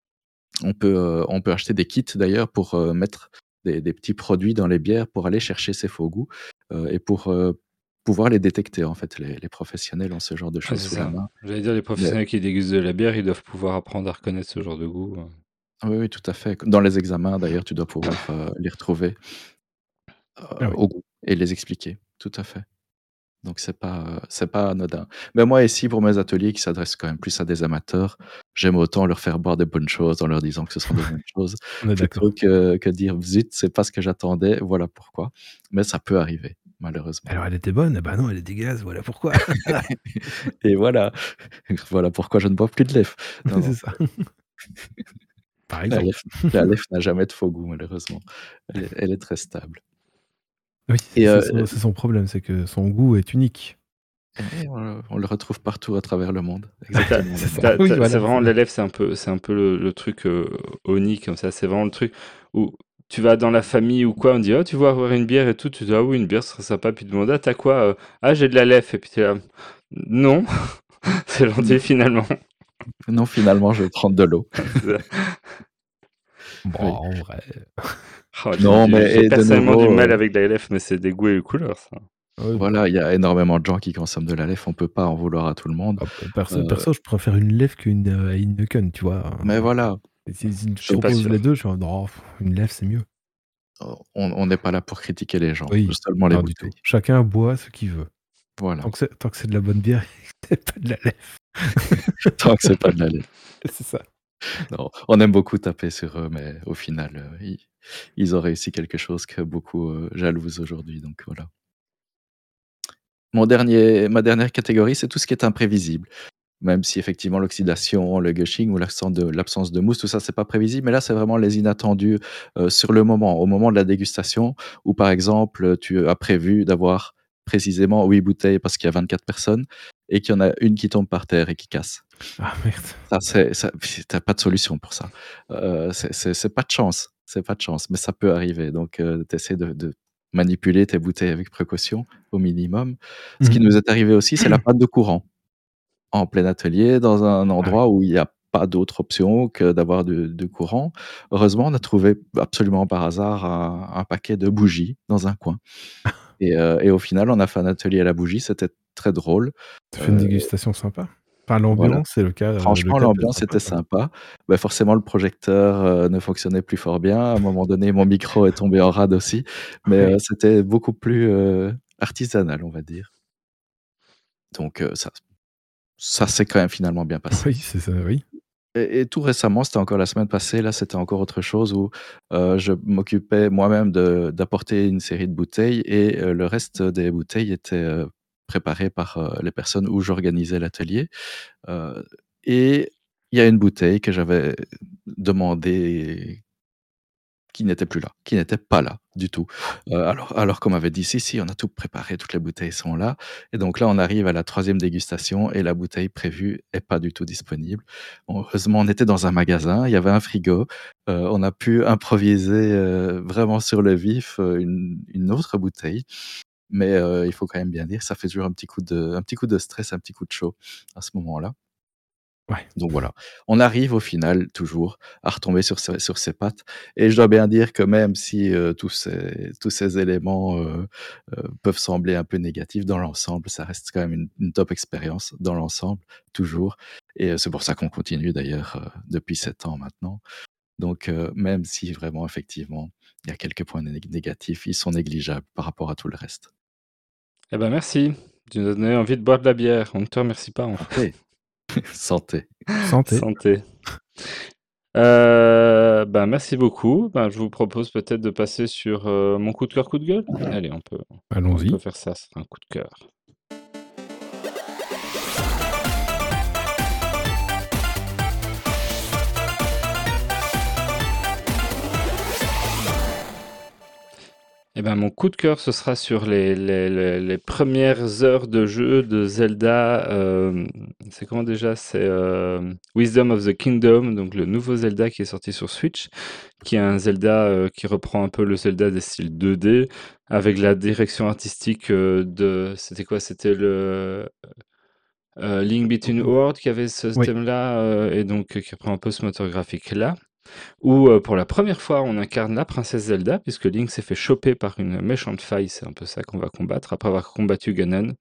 On peut, heu, on peut acheter des kits d'ailleurs pour, heu, mettre des des petits produits dans les bières pour aller chercher ces faux goûts, heu et pour, heu, pouvoir les détecter en fait. Les les professionnels ont ce genre de Ouais, choses c'est sous la ça. main. J'allais dire les Mais professionnels qui dégustent de la bière, ils doivent pouvoir apprendre à reconnaître ce genre de goût, heu. oui, oui, tout à fait. Dans les examens d'ailleurs, tu dois pouvoir, heu, les retrouver, heu, Ah oui. au goût et les expliquer. Tout à fait. Donc c'est pas, heu, c'est pas anodin. Mais moi ici pour mes ateliers qui s'adressent quand même plus à des amateurs, j'aime autant leur faire boire des bonnes choses en leur disant que ce sont des bonnes choses, On est plutôt d'accord. que que dire: «Zut, c'est pas ce que j'attendais, voilà pourquoi». Mais ça peut arriver, malheureusement. Alors elle était bonne? Bah non, elle est dégueulasse, voilà pourquoi. Et voilà, voilà pourquoi je ne bois plus de lait. Non, C'est non, ça. Par la exemple. lef la lef n'a jamais de faux goût malheureusement. Elle est elle est très stable. Oui, Et c'est c'est heu son c'est son problème, c'est que son goût est unique. et on le on le retrouve partout à travers le monde, Ah, tu exactement C'est la ça. même. as Oui, tu c'est voilà, vraiment c'est l'élève, c'est un peu c'est un peu le le truc, heu, Oni comme ça, c'est vraiment le truc où tu vas dans la famille ou quoi, on dit: «Oh, tu veux avoir une bière et tout?» Tu dis: «Ah oui, une bière, ce serait sympa», puis tu demandes: «Ah, tu as quoi, heu?» «Ah, j'ai de la lef» et puis tu es là: «Non, c'est Mmh. gentil finalement». Non, finalement, je vais prendre de l'eau. C'est ça. bon, Oui. en vrai, Oh, j'ai Non, du mais j'ai et de personnellement du nouveau, mal heu, avec la lef, mais c'est des goûts et couleurs, ça. oui, bah, voilà, il y a énormément de gens qui consomment de la lef, on peut pas en vouloir à tout le monde. ah, pe perso Heu, perso, je préfère une lèvre qu'une, heu, Heineken, tu vois? mais voilà, Heu, si si Je tu suis pas proposes sûr. les deux, je suis en non, pff, une lèvre, c'est mieux. on on n'est pas là pour critiquer les gens, Oui, seulement les non, du tout. bouteilles. Chacun boit ce qu'il veut. Tant Voilà, que c'est tant que c'est de la bonne bière, c'est pas de la lèvre. tant que c'est pas de la lef. C'est ça. Non, on aime beaucoup taper sur eux, mais au final, heu, ils ils ont réussi quelque chose que beaucoup, heu, jalousent aujourd'hui, donc voilà. mon dernier ma dernière catégorie, c'est tout ce qui est imprévisible. Même si effectivement l'oxydation, le gushing ou l'accent de l'absence de mousse, tout ça, c'est pas prévisible. Mais là, c'est vraiment les inattendus, heu, sur le moment, au moment de la dégustation où, par exemple, tu as prévu d'avoir précisément huit bouteilles parce qu'il y a vingt-quatre personnes et qu'il y en a une qui tombe par terre et qui casse. Ah merde. Ça, c'est ça tu as pas de solution pour ça. Heu, c'est c'est c'est pas de chance, c'est pas de chance, mais ça peut arriver. Donc, heu, tu essaies de de manipuler tes bouteilles avec précaution, au minimum. Ce qui Mmh. nous est arrivé aussi, c'est la panne de courant. En plein atelier, dans un Ah oui. endroit où il y a pas d'autre option que d'avoir du du courant. Heureusement, on a trouvé absolument par hasard un un paquet de bougies dans un coin et heu et au final, on a fait un atelier à la bougie, c'était très drôle. Tu fais une Heu, dégustation sympa. Enfin, voilà. l'ambiance et le ca heu, le Franchement, cadre est l'ambiance sympa, était quoi. sympa. Bah, forcément, le projecteur, heu, ne fonctionnait plus fort bien. À un moment donné, mon micro est tombé en rade aussi, mais Oui. heu, c'était beaucoup plus, heu, artisanal, on va dire. Donc heu, ça ça s'est quand même finalement bien passé. Oui, c'est ça, oui. Et et tout récemment, c'était encore la semaine passée, là, c'était encore autre chose où, heu, je m'occupais moi-même de d'apporter une série de bouteilles et heu, le reste des bouteilles étaient, heu, préparées par, heu, les personnes où j'organisais l'atelier, heu et il y a une bouteille que j'avais demandé qui n'était plus là, qui n'était pas là du tout. Heu, alors alors qu'on m'avait dit: «Si, si, on a tout préparé, toutes les bouteilles sont là» et donc là, on arrive à la troisième dégustation et la bouteille prévue est pas du tout disponible. Bon, heureusement, on était dans un magasin, il y avait un frigo, heu, on a pu improviser, heu, vraiment sur le vif, heu, une une autre bouteille, mais heu, il faut quand même bien dire, ça fait toujours un petit coup de un petit coup de stress, un petit coup de chaud à ce moment-là. Ouais. Donc voilà, on arrive au final toujours à retomber sur ses sur ses pattes et je dois bien dire que même si, heu, tous ces tous ces éléments, heu heu, peuvent sembler un peu négatifs, dans l'ensemble, ça reste quand même une une top expérience dans l'ensemble, toujours et heu, c'est pour ça qu'on continue d'ailleurs, heu, depuis sept ans maintenant. Donc heu, même si vraiment effectivement, il y a quelques points nég négatifs, ils sont négligeables par rapport à tout le reste. Eh ben, merci. Tu nous as donné envie de boire de la bière. On ne te remercie pas, en fait. Santé, santé. Santé. Santé. Heu, bah, merci beaucoup. Ben, je vous propose peut-être de passer sur, heu, mon coup de cœur, coup de gueule? Allez, on peut on peut Allons-y. faire ça, c'est un coup de cœur. Eh ben, mon coup de cœur, ce sera sur les les les les premières heures de jeu de Zelda, hem, c'est comment déjà? C'est, hem, Wisdom of the Kingdom, donc le nouveau Zelda qui est sorti sur Switch, qui est un Zelda, heu, qui reprend un peu le Zelda des styles deux D, avec la direction artistique, heu, de c'était quoi? C'était le, heu, Link Between Worlds qui avait ce Oui. thème-là, heu et donc, heu, qui reprend un peu ce moteur graphique-là. Où, heu, pour la première fois, on incarne la princesse Zelda, puisque Link s'est fait choper par une méchante faille, c'est un peu ça qu'on va combattre, après avoir combattu Ganon.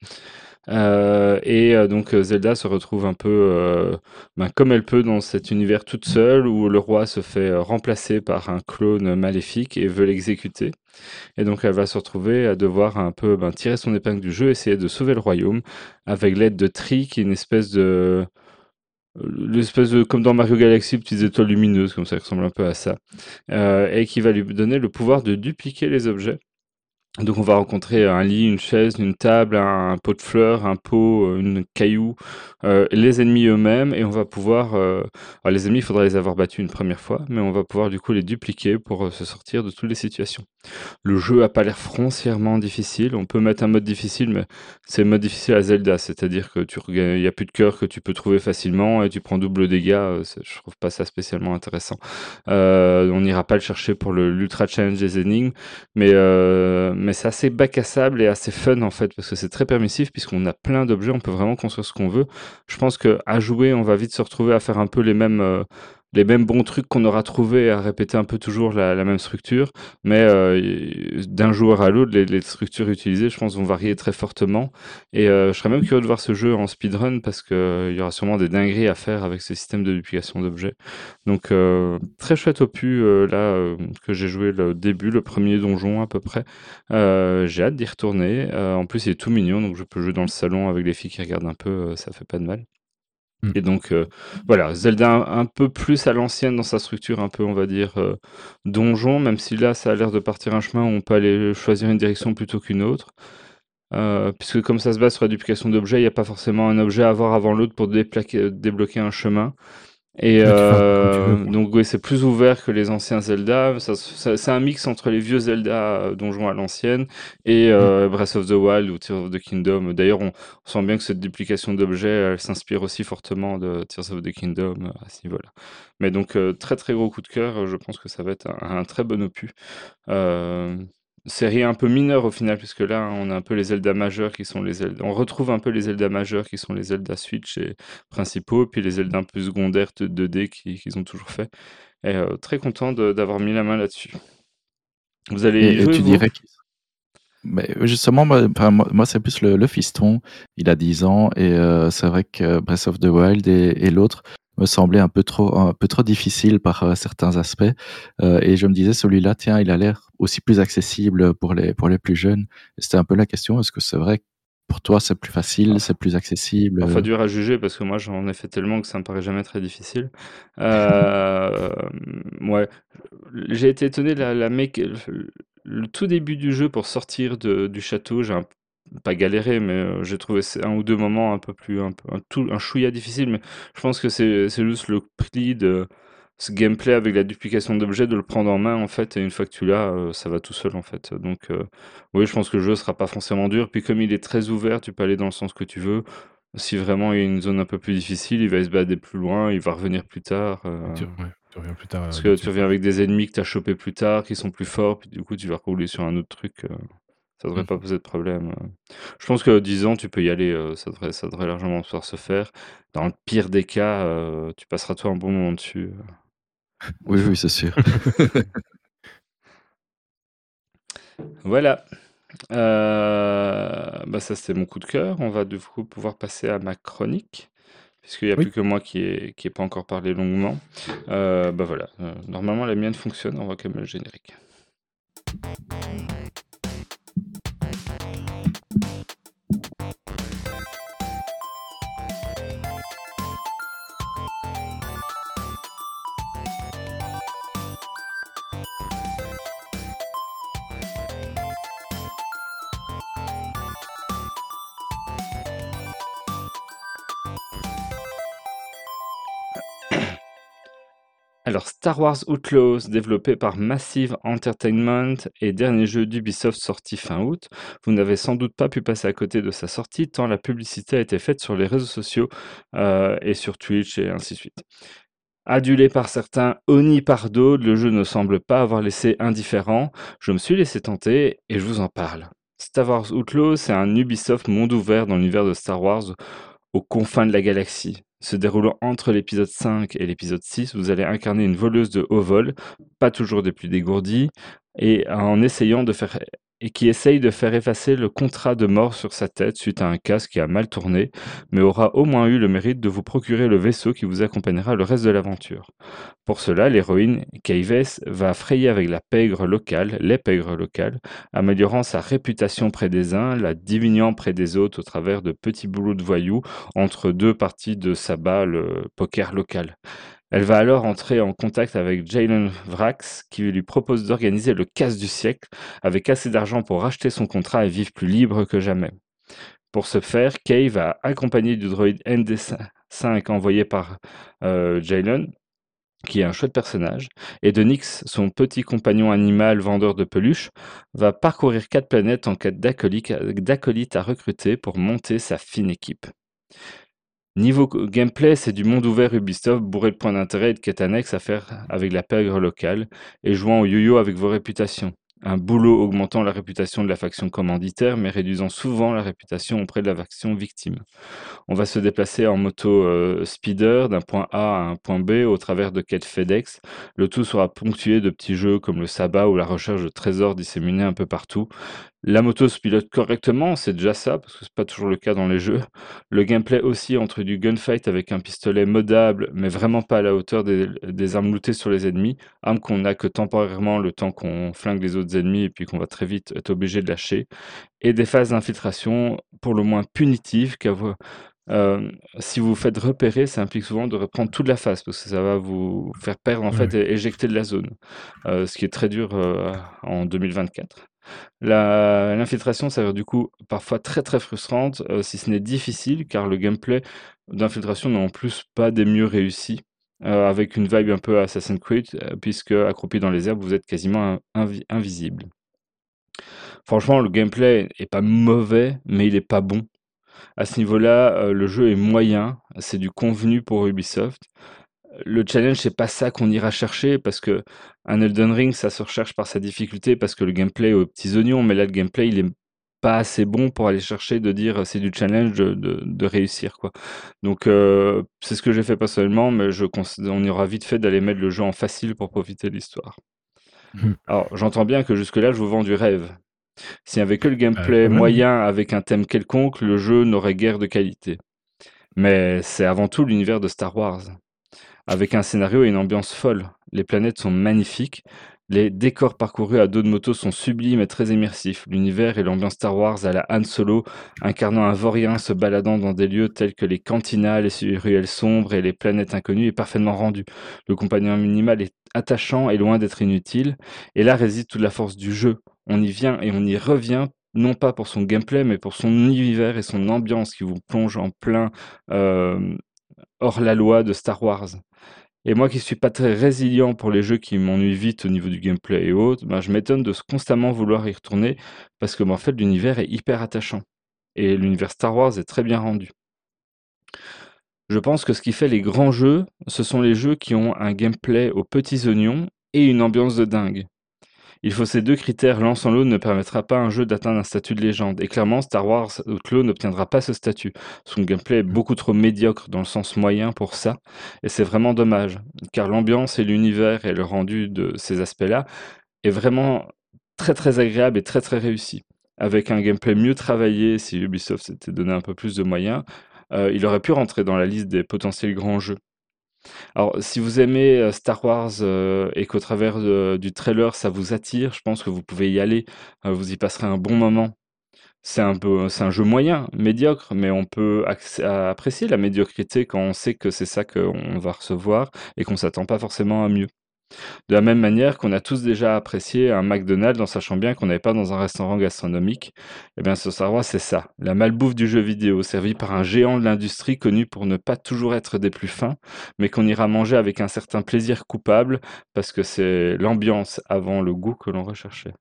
Heu et heu, donc heu, Zelda se retrouve un peu, heu, ben, comme elle peut dans cet univers toute seule, où le roi se fait, heu, remplacer par un clone maléfique et veut l'exécuter. Et donc elle va se retrouver à devoir un peu, ben, tirer son épingle du jeu, essayer de sauver le royaume, avec l'aide de Tri, qui est une espèce de l'espèce de comme dans Mario Galaxy, petites étoiles lumineuses comme ça, qui ressemblent un peu à ça, heu et qui va lui donner le pouvoir de dupliquer les objets. Donc on va rencontrer un lit, une chaise, une table, un pot de fleurs, un pot, heu, une caillou, heu, les ennemis eux-mêmes et on va pouvoir, heu alors les ennemis, il faudra les avoir battus une première fois, mais on va pouvoir du coup les dupliquer pour, heu, se sortir de toutes les situations. Le jeu a pas l'air foncièrement difficile. On peut mettre un mode difficile, mais c'est le mode difficile à Zelda, c'est-à-dire que tu rega il y a plus de cœur que tu peux trouver facilement et tu prends double dégâts, heu, c'est je trouve pas ça spécialement intéressant. Heu, on n'ira pas le chercher pour le l'ultra challenge des énigmes, mais heu, mais c'est assez bac à sable et assez fun, en fait, parce que c'est très permissif puisqu'on a plein d'objets, on peut vraiment construire ce qu'on veut. Je pense qu'à jouer, on va vite se retrouver à faire un peu les mêmes, heu, les mêmes bons trucs qu'on aura trouvés, à répéter un peu toujours la la même structure. Mais heu, i d'un joueur à l'autre, les les structures utilisées, je pense, vont varier très fortement et heu, je serais même curieux de voir ce jeu en speedrun parce qu'il y aura sûrement des dingueries à faire avec ce système de duplication d'objets. Donc heu, très chouette opus, heu, là, heu, que j'ai joué le début, le premier donjon à peu près. Heu, j'ai hâte d'y retourner. Heu, en plus, il est tout mignon, donc je peux jouer dans le salon avec les filles qui regardent un peu, heu, ça fait pas de mal. Mmh. Et donc, heu, voilà, Zelda un un peu plus à l'ancienne dans sa structure un peu, on va dire, heu, donjon, même si là, ça a l'air de partir un chemin où on peut aller choisir une direction plutôt qu'une autre. Heu, puisque comme ça se base sur la duplication d'objets, il y a pas forcément un objet à avoir avant l'autre pour déplaquer débloquer un chemin et Ouais, tu fais un peu comme tu veux, heu, quoi. donc oui, c'est plus ouvert que les anciens Zelda. Ça s ça c'est un mix entre les vieux Zelda, heu, donjons à l'ancienne et Mmh. heu, Breath of the Wild ou Tears of the Kingdom. D'ailleurs, on on sent bien que cette duplication d'objets, elle s'inspire aussi fortement de Tears of the Kingdom, heu, à ce niveau-là. Mais donc heu, très, très gros coup de cœur, heu, je pense que ça va être un un très bon opus. Hem, série un peu mineure au final, puisque là, on a un peu les Zelda majeurs qui sont les Zelda on retrouve un peu les Zelda majeurs qui sont les Zelda Switch et principaux, puis les Zelda un peu secondaires de deux D qui qu'ils ont toujours fait et heu, très content de d'avoir mis la main là-dessus. Vous allez y Et et jouer tu vous? dirais qu'il mais justement, moi enfin, moi moi, c'est plus le le fiston. Il a dix ans et heu, c'est vrai que Breath of the Wild et et l'autre me semblaient un peu trop un peu trop difficiles par, heu, certains aspects, heu et je me disais: «Celui-là, tiens, il a l'air aussi plus accessible pour les pour les plus jeunes». Et c'était un peu la question, est-ce que c'est vrai que pour toi, c'est plus facile, c'est plus accessible, Parfois heu? dur à juger parce que moi j'en ai fait tellement que ça me paraît jamais très difficile. Hem, ouais, j'ai été étonné de la la méc le le tout début du jeu pour sortir de du château, j'ai un p pas galéré, mais heu, j'ai trouvé c un ou deux moments un peu plus un peu un tout un chouïa difficile, mais je pense que c'est c'est juste le prix de ce gameplay avec la duplication d'objets, de le prendre en main en fait et une fois que tu l'as, heu, ça va tout seul en fait. Donc heu, oui, je pense que le jeu sera pas forcément dur. Puis comme il est très ouvert, tu peux aller dans le sens que tu veux. Si vraiment il y a une zone un peu plus difficile, il va se balader plus loin, il va revenir plus tard, heu, Ah tu ouais, tu reviens plus tard, parce heu, que tu là-dessus, reviens quoi. avec des ennemis que tu as chopés plus tard, qui sont plus forts, puis du coup tu vas rouler sur un autre truc, heu, ça devrait Mmh pas mh. poser de problème, heu. Je pense que dix ans, tu peux y aller, heu, ça devrait ça devrait largement pouvoir se faire. Dans le pire des cas, heu, tu passeras toi un bon moment dessus, heu, Oui, enfin. oui, c'est sûr. Voilà, heu, bah, ça c'était mon coup de cœur. On va du coup pouvoir passer à ma chronique, puisqu'il y a plus Oui. que moi qui ai qui ai pas encore parlé longuement. Heu, bah, voilà, heu, normalement la mienne fonctionne, on voit quand même le générique. Alors Star Wars Outlaws, développé par Massive Entertainment et dernier jeu d'Ubisoft sorti fin août. Vous n'avez sans doute pas pu passer à côté de sa sortie tant la publicité a été faite sur les réseaux sociaux, heu et sur Twitch et ainsi de suite. Adulé par certains, honni par d'autres, le jeu ne semble pas avoir laissé indifférent. Je me suis laissé tenter et je vous en parle. Star Wars Outlaws, c'est un Ubisoft monde ouvert dans l'univers de Star Wars aux confins de la galaxie. Se déroulant entre l'épisode cinq et l'épisode six, vous allez incarner une voleuse de haut vol, pas toujours des plus dégourdies, et en essayant de faire et qui essaye de faire effacer le contrat de mort sur sa tête suite à un casque qui a mal tourné, mais aura au moins eu le mérite de vous procurer le vaisseau qui vous accompagnera le reste de l'aventure. Pour cela, l'héroïne, Kayves, va frayer avec la pègre locale, les pègres locales, améliorant sa réputation près des uns, la diminuant près des autres au travers de petits boulots de voyous entre deux parties de sa balle euh, poker locale. Elle va alors entrer en contact avec Jalen Vrax, qui lui propose d'organiser le casse du siècle, avec assez d'argent pour racheter son contrat et vivre plus libre que jamais. Pour ce faire, Kay va accompagner du droïde N D cinq envoyé par euh, Jalen, qui est un chouette personnage, et de Nyx, son petit compagnon animal vendeur de peluches, va parcourir quatre planètes en quête d'acolytes d'acolytes à recruter pour monter sa fine équipe. Niveau co- gameplay, c'est du monde ouvert Ubisoft bourré de points d'intérêt et de quêtes annexes à faire avec la pègre locale et jouant au yo-yo avec vos réputations. Un boulot augmentant la réputation de la faction commanditaire mais réduisant souvent la réputation auprès de la faction victime. On va se déplacer en moto euh, speeder d'un point A à un point B au travers de quêtes FedEx. Le tout sera ponctué de petits jeux comme le sabbat ou la recherche de trésors disséminés un peu partout. La moto se pilote correctement, c'est déjà ça, parce que c'est pas toujours le cas dans les jeux. Le gameplay aussi entre du gunfight avec un pistolet modable, mais vraiment pas à la hauteur des, des armes lootées sur les ennemis, armes qu'on n'a que temporairement le temps qu'on flingue les autres ennemis et puis qu'on va très vite être obligé de lâcher, et des phases d'infiltration pour le moins punitives, car vous- euh, si vous vous faites repérer, ça implique souvent de reprendre toute la phase, parce que ça va vous faire perdre en Ouais, fait ouais. et éjecter de la zone, euh, ce qui est très dur euh, en deux mille vingt-quatre. La l'infiltration s'avère du coup parfois très, très frustrante, heu, si ce n'est difficile, car le gameplay d'infiltration n'est en plus pas des mieux réussis, heu, avec une vibe un peu Assassin's Creed, heu, puisque accroupi dans les herbes, vous êtes quasiment in invi invisible. Franchement, le gameplay est pas mauvais, mais il est pas bon. À ce niveau-là, heu, le jeu est moyen, c'est du convenu pour Ubisoft. Le challenge, c'est pas ça qu'on ira chercher parce qu'un Elden Ring, ça se recherche par sa difficulté parce que le gameplay est aux petits oignons, mais là, le gameplay, il est pas assez bon pour aller chercher de dire euh, c'est du challenge de, de, de réussir, quoi. Donc, euh, c'est ce que j'ai fait personnellement, mais je considère, on aura vite fait d'aller mettre le jeu en facile pour profiter de l'histoire. Mhm. Alors, j'entends bien que jusque-là, je vous vends du rêve. S'il n'y avait que le Euh, gameplay quand même, oui. moyen avec un thème quelconque, le jeu n'aurait guère de qualité. Mais c'est avant tout l'univers de Star Wars, avec un scénario et une ambiance folle. Les planètes sont magnifiques, les décors parcourus à dos de moto sont sublimes et très immersifs. L'univers et l'ambiance Star Wars à la Han Solo, incarnant un vaurien se baladant dans des lieux tels que les cantinas, les ruelles sombres et les planètes inconnues, est parfaitement rendu. Le compagnon minimal est attachant et loin d'être inutile, et là réside toute la force du jeu. On y vient et on y revient, non pas pour son gameplay, mais pour son univers et son ambiance qui vous plonge en plein euh, hors la loi de Star Wars. Et moi qui suis pas très résilient pour les jeux qui m'ennuient vite au niveau du gameplay et autres, ben, je m'étonne de constamment vouloir y retourner parce que ben, en fait l'univers est hyper attachant. Et l'univers Star Wars est très bien rendu. Je pense que ce qui fait les grands jeux, ce sont les jeux qui ont un gameplay aux petits oignons et une ambiance de dingue. Il faut ces deux critères, l'un sans l'autre ne permettra pas à un jeu d'atteindre un statut de légende. Et clairement, Star Wars Outlaw n'obtiendra pas ce statut. Son gameplay est beaucoup trop médiocre dans le sens moyen pour ça, et c'est vraiment dommage, car l'ambiance et l'univers et le rendu de ces aspects-là est vraiment très très agréable et très très réussi. Avec un gameplay mieux travaillé, si Ubisoft s'était donné un peu plus de moyens, euh, il aurait pu rentrer dans la liste des potentiels grands jeux. Alors, si vous aimez euh, Star Wars euh, et qu'au travers de- du trailer ça vous attire, je pense que vous pouvez y aller. Euh, vous y passerez un bon moment. C'est un peu, c'est un jeu moyen, médiocre, mais on peut accé- à- apprécier la médiocrité quand on sait que c'est ça qu'on va recevoir et qu'on s'attend pas forcément à mieux. De la même manière qu'on a tous déjà apprécié un McDonald's en sachant bien qu'on n'avait pas dans un restaurant gastronomique, eh bien, ce Star Wars, c'est ça. La malbouffe du jeu vidéo, servie par un géant de l'industrie connu pour ne pas toujours être des plus fins, mais qu'on ira manger avec un certain plaisir coupable, parce que c'est l'ambiance avant le goût que l'on recherchait.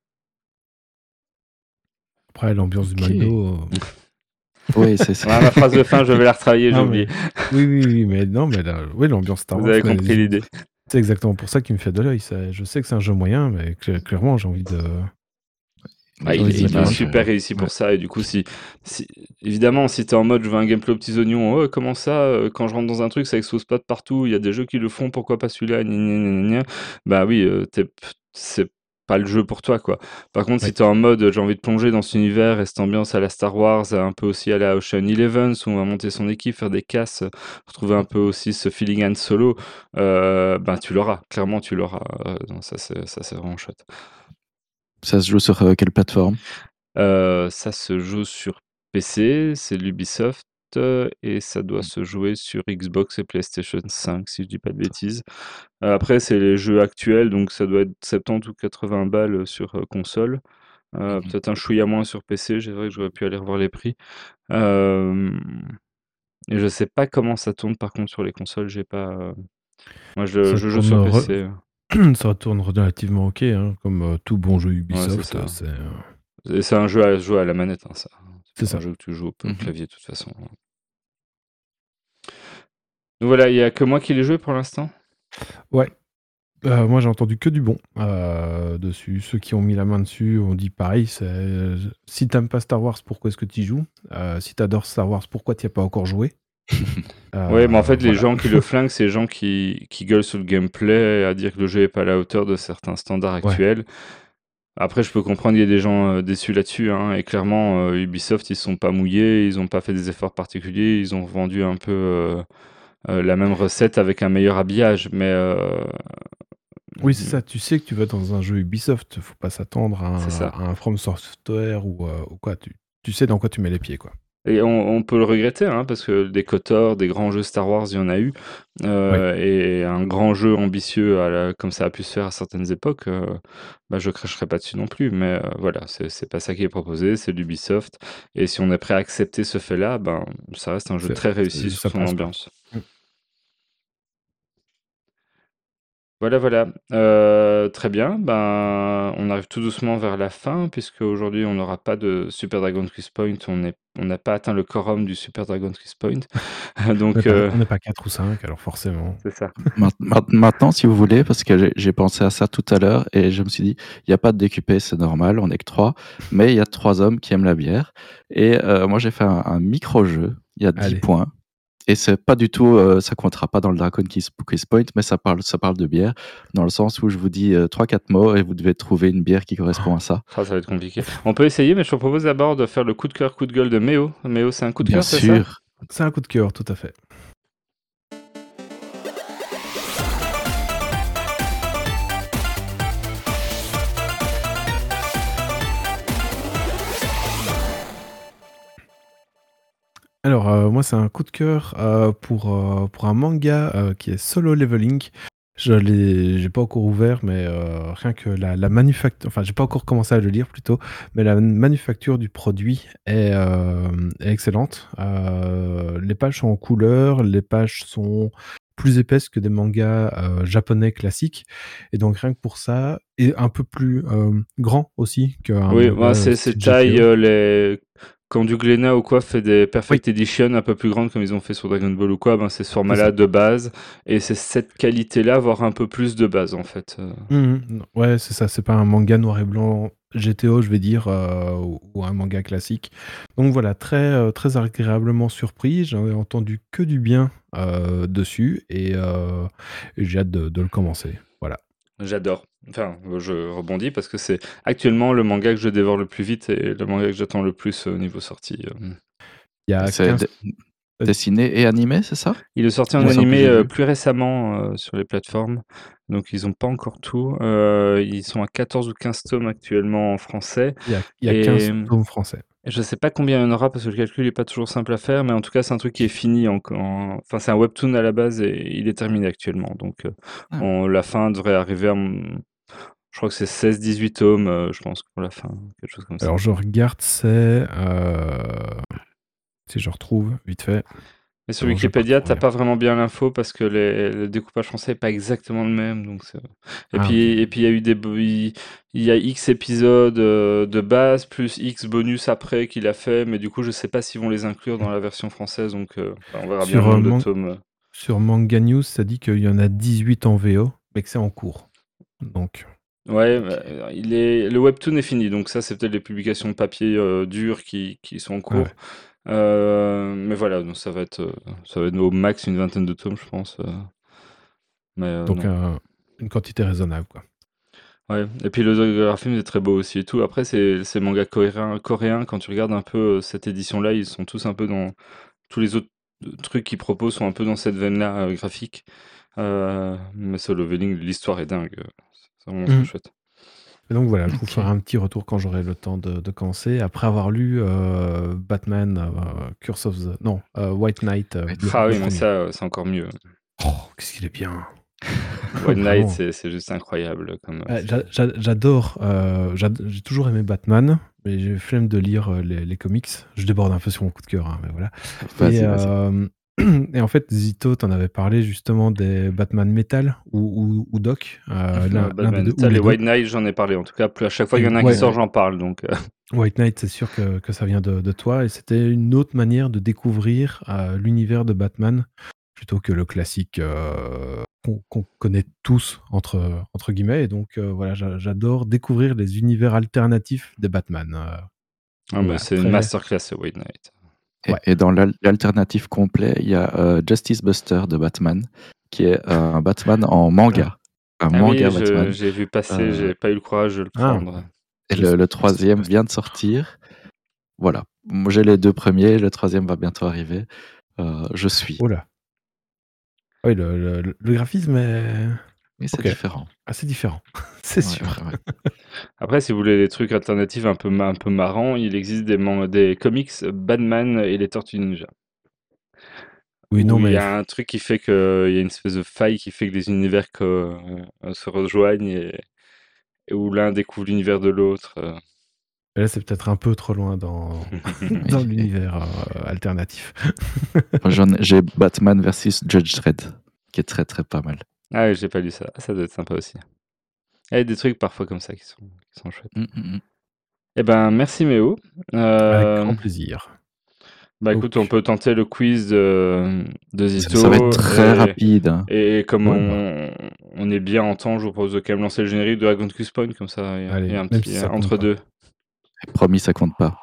Après, l'ambiance du Ok. McDo. euh, Oui, c'est ça. Voilà, ma phrase de fin, je vais la retravailler, j'ai Non, oublié. mais. Oui, oui, oui, mais non, mais là, oui, l'ambiance Star Vous Wars, avez mais compris je- l'idée. c'est exactement pour ça qu'il me fait de l'œil. ça- Je sais que c'est un jeu moyen, mais cl- clairement, j'ai envie de. Ah, Et J'ai envie il de est, mettre il la est main dessus, super quoi. réussi ouais. pour ça. Et du coup, si, si- évidemment, si t'es en mode je veux un gameplay aux petits oignons, oh, comment ça, euh, quand je rentre dans un truc, ça explose pas de partout, il y a des jeux qui le font, pourquoi pas celui-là, gna, gna, gna, gna. Bah oui, euh, t'es- c'est pas le jeu pour toi, quoi. Par contre, si Oui. t'es en mode euh, j'ai envie de plonger dans cet univers et cette ambiance à la Star Wars, un peu aussi à la Ocean Eleven, où on va monter son équipe, faire des casses, euh, retrouver un peu aussi ce feeling Han Solo, euh, ben tu l'auras, clairement tu l'auras. Euh, non, ça c'est ça c'est vraiment chouette. Ça se joue sur euh, quelle plateforme? Heu, ça se joue sur P C, c'est l'Ubisoft, heu et ça doit se jouer sur Xbox et PlayStation cinq si je dis pas de bêtises. Heu, après c'est les jeux actuels, donc ça doit être soixante-dix ou quatre-vingts balles, sur, heu, console. Heu, Mhm. peut-être un chouïa moins sur P C, c'est vrai que j'aurais pu aller revoir les prix. Hem et je sais pas comment ça tourne par contre sur les consoles, j'ai pas, heu moi je Ça je joue tourne, sur re- P C, heu, ça tourne relativement ok, hein, comme euh, tout bon jeu ouais, c'est Ubisoft. euh, ça C'est euh, et c'est un jeu à jouer à la manette, hein, ça. c'est C'est pas un ça. jeu que tu joues au au Mhm. clavier de toute façon. Donc voilà, il y a que moi qui l'ai joué pour l'instant? Ouais. Euh, moi, j'ai entendu que du bon euh, dessus. Ceux qui ont mis la main dessus ont dit pareil. c'est, euh, Si t'aimes pas Star Wars, pourquoi est-ce que tu y joues? Euh, Si t'adores Star Wars, pourquoi t'y as pas encore joué? Ouais, mais en Euh, fait, les Voilà. gens qui le flinguent, c'est les gens qui, qui gueulent sur le gameplay, à dire que le jeu est pas à la hauteur de certains standards Ouais. actuels. Après, je peux comprendre qu'il y a des gens euh, déçus là-dessus, hein, et clairement, euh, Ubisoft, ils se sont pas mouillés, ils ont pas fait des efforts particuliers, ils ont vendu un peu euh, euh, la même recette avec un meilleur habillage, mais euh, Oui, c'est ça. Tu sais que tu vas dans un jeu Ubisoft. Faut pas s'attendre à c'est un, ça. à un From Software ou, euh, ou quoi. Tu, tu sais dans quoi tu mets les pieds, quoi. Et on on peut le regretter, hein, parce que des KOTOR, des grands jeux Star Wars, il y en a eu, Oui, heu et un grand jeu ambitieux à la comme ça a pu se faire à certaines époques, heu, bah, je cracherai pas dessus non plus. Mais heu, voilà, c'est c'est pas ça qui est proposé, c'est l'Ubisoft et si on est prêt à accepter ce fait-là, ben, ça reste un jeu c'est- très réussi c'est- sur ça son passe quoi. ambiance. Mm. Voilà, voilà. Heu, très bien, ben, on arrive tout doucement vers la fin puisque aujourd'hui on n'aura pas de Super Dragon Quest Point. On est on n'a pas atteint le quorum du Super Dragon Quest Point. On n'est Donc pas, heu, on n'est pas quatre ou cinq, alors forcément. c'est ça. Maint- maint- Maintenant, si vous voulez, parce que j'ai j'ai pensé à ça tout à l'heure et je me suis dit, il n'y a pas de D Q P, c'est normal, on n'est que trois, mais il y a trois hommes qui aiment la bière. Et euh, moi, j'ai fait un, un micro-jeu, il y a dix Allez, points. Et c'est pas du tout, euh, ça comptera pas dans le Dragon Quiz, Quiz Point, mais ça parle, ça parle de bière, dans le sens où je vous dis euh, trois, quatre mots et vous devez trouver une bière qui correspond à ça. Ah, ça va être compliqué. On peut essayer, mais je te propose d'abord de faire le coup de cœur, coup de gueule de Méo. Méo, c'est un coup de Bien cœur, c'est ça? sûr. c'est un coup de cœur, tout à fait. Alors, euh, moi, c'est un coup de cœur euh, pour, euh, pour un manga euh, qui est Solo Leveling. Je l'ai, j'ai pas encore ouvert, mais euh, rien que la, la manufacture, enfin, j'ai pas encore commencé à le lire plutôt, mais la manufacture du produit est, euh, est excellente. Euh, les pages sont en couleur, les pages sont plus épaisses que des mangas euh, japonais classiques, et donc rien que pour ça, et un peu plus euh, grand aussi qu'un Oui, manga moi, euh, c'est c'est style taille, G T O. euh, les... Quand du Glénat ou quoi fait des Oui. Perfect Edition un peu plus grandes comme ils ont fait sur Dragon Ball ou quoi, ben c'est ce C'est ça. format-là de base. Et c'est cette qualité-là, voire un peu plus de base en fait. euh. Mhm, non, ouais, c'est ça, c'est pas un manga noir et blanc G T O, je vais dire, euh, ou, ou un manga classique. Donc voilà, très, euh, très agréablement surpris. J'en ai entendu que du bien euh, dessus et, euh, et j'ai hâte de, de le commencer. Voilà. J'adore. Enfin, euh, je rebondis parce que c'est actuellement le manga que je dévore le plus vite et le manga que j'attends le plus au niveau sortie. euh. Il y a C'est quinze. d- dessiné et animé, c'est ça? Il est sorti Il en me semble que animé j'ai euh, vu. plus récemment euh, sur les plateformes, donc ils n'ont pas encore tout. Euh, ils sont à quatorze ou quinze tomes actuellement en français, Il y a, il y a et quinze euh, tomes français. je ne sais pas combien il y en aura parce que le calcul n'est pas toujours simple à faire, mais en tout cas c'est un truc qui est fini. En, en- Enfin, c'est un webtoon à la base et il est terminé actuellement, donc euh, Ah, on- la fin devrait arriver à, mon- je crois que c'est seize dix-huit tomes, euh, je pense, pour la fin, quelque chose comme ça. Alors je regarde, c'est... euh, si je retrouve, vite fait. Mais sur Non, je vais pas Wikipédia, t'as retrouver. pas vraiment bien l'info parce que les, le découpage français est pas exactement le même. Donc c'est- et Ah, ok. puis et puis il y a eu des bo- il il y a X épisodes euh, de base plus X bonus après qu'il a fait, mais du coup je sais pas s'ils vont les inclure dans la version française. Donc euh, enfin, on verra bien le Sur, euh, nombre de Man- tomes. sur Manga News, ça dit qu'il y en a dix-huit en V O, mais que c'est en cours. Donc, Ouais, euh, il est le webtoon est fini, donc ça c'est peut-être les publications de papier euh, dures qui, qui sont en ah ouais. cours. Euh, mais voilà, donc ça va être euh, ça va être au max une vingtaine de tomes, je pense. euh, mais euh, Donc non. un- une quantité raisonnable, quoi. Ouais, et puis le graphisme est très beau aussi et tout. Après, c'est c'est manga coréen, coréen. Quand tu regardes un peu euh, cette édition-là, ils sont tous un peu dans tous les autres euh, trucs qu'ils proposent sont un peu dans cette veine-là euh, graphique. Euh, mais Solo Leveling, l'histoire est dingue. euh, C'est vraiment trop Mhm. chouette. Et donc voilà, je vous ferai ok. un petit retour quand j'aurai le temps de, de commencer. Après avoir lu euh, Batman, euh, Curse of the... Non, euh, White Knight, euh, White le, Ah le oui, mais premier. ça, euh, c'est encore mieux. Oh, qu'est-ce qu'il est bien. One Night, Vraiment. c'est c'est juste incroyable. Comme euh, Ouais, j'a- c'est. j'a- j'adore, euh, j'ad- j'ai toujours aimé Batman, mais j'ai flemme de lire euh, les, les comics. Je déborde un peu sur mon coup de cœur, hein, mais voilà. Et, Vas-y, vas-y. euh, et en fait, Zito, t'en avais parlé justement des Batman Metal ou, ou, ou Doc, euh, Euh, l'un l'un des Batman deux, ou Metal et les deux. White Knight, j'en ai parlé. En tout cas, plus à chaque fois Et qu'il y en a un qui ouais, sort, j'en parle. Donc, euh, White Knight, c'est sûr que, que ça vient de, de toi, et c'était une autre manière de découvrir euh, l'univers de Batman, plutôt que le classique euh, qu'on qu'on connaît tous, entre, entre guillemets. Et donc, euh, voilà, j'a- j'adore découvrir les univers alternatifs des Batman. Euh, ah, donc mais voilà, c'est une très... masterclass, ce White Knight. Et, Ouais. et dans l'al- l'alternative complet, il y a euh, Justice Buster de Batman, qui est un Batman en Ah, manga. Un Ah oui, manga je- Batman. j'ai vu passer, Euh, j'ai pas eu le courage de le ah, prendre. et le, Just- le Justice troisième Buster. vient de sortir. Voilà. Moi, j'ai les deux premiers, le troisième va bientôt arriver. Euh, je suis. Oh là. Oui, le, le- le graphisme est, Mais c'est OK. différent. Ah, c'est différent, c'est Ouais, sûr. ouais, ouais. Après, si vous voulez des trucs alternatifs un peu ma un peu marrants, il existe des man des comics Batman et les Tortues Ninja. Oui, non, Où il y mais a un truc qui fait qu'il y a une espèce de faille qui fait que des univers co heu, se rejoignent et et où l'un découvre l'univers de l'autre, heu. là, c'est peut-être un peu trop loin dans Oui, dans et l'univers, heu, alternatif. moi, j'en ai j'ai Batman versus Judge Dredd, qui est très, très pas mal. Ah oui, j'ai pas lu ça. Ah, ça doit être sympa aussi. Il y a des trucs parfois comme ça qui sont qui sont chouettes. Mmh, mmh mh. Eh ben, merci Méo. Avec grand Hem, plaisir. bah, écoute, on Donc peut tenter le quiz de de Ça ça va être Zito très et rapide, hein. et comme ouais, bah, on on est bien en temps, je vous propose de quand même lancer le générique de Dragon Quest Point, comme ça il y a il y allez, a un même si petit ça compte entre pas. deux. Et promis, ça compte pas.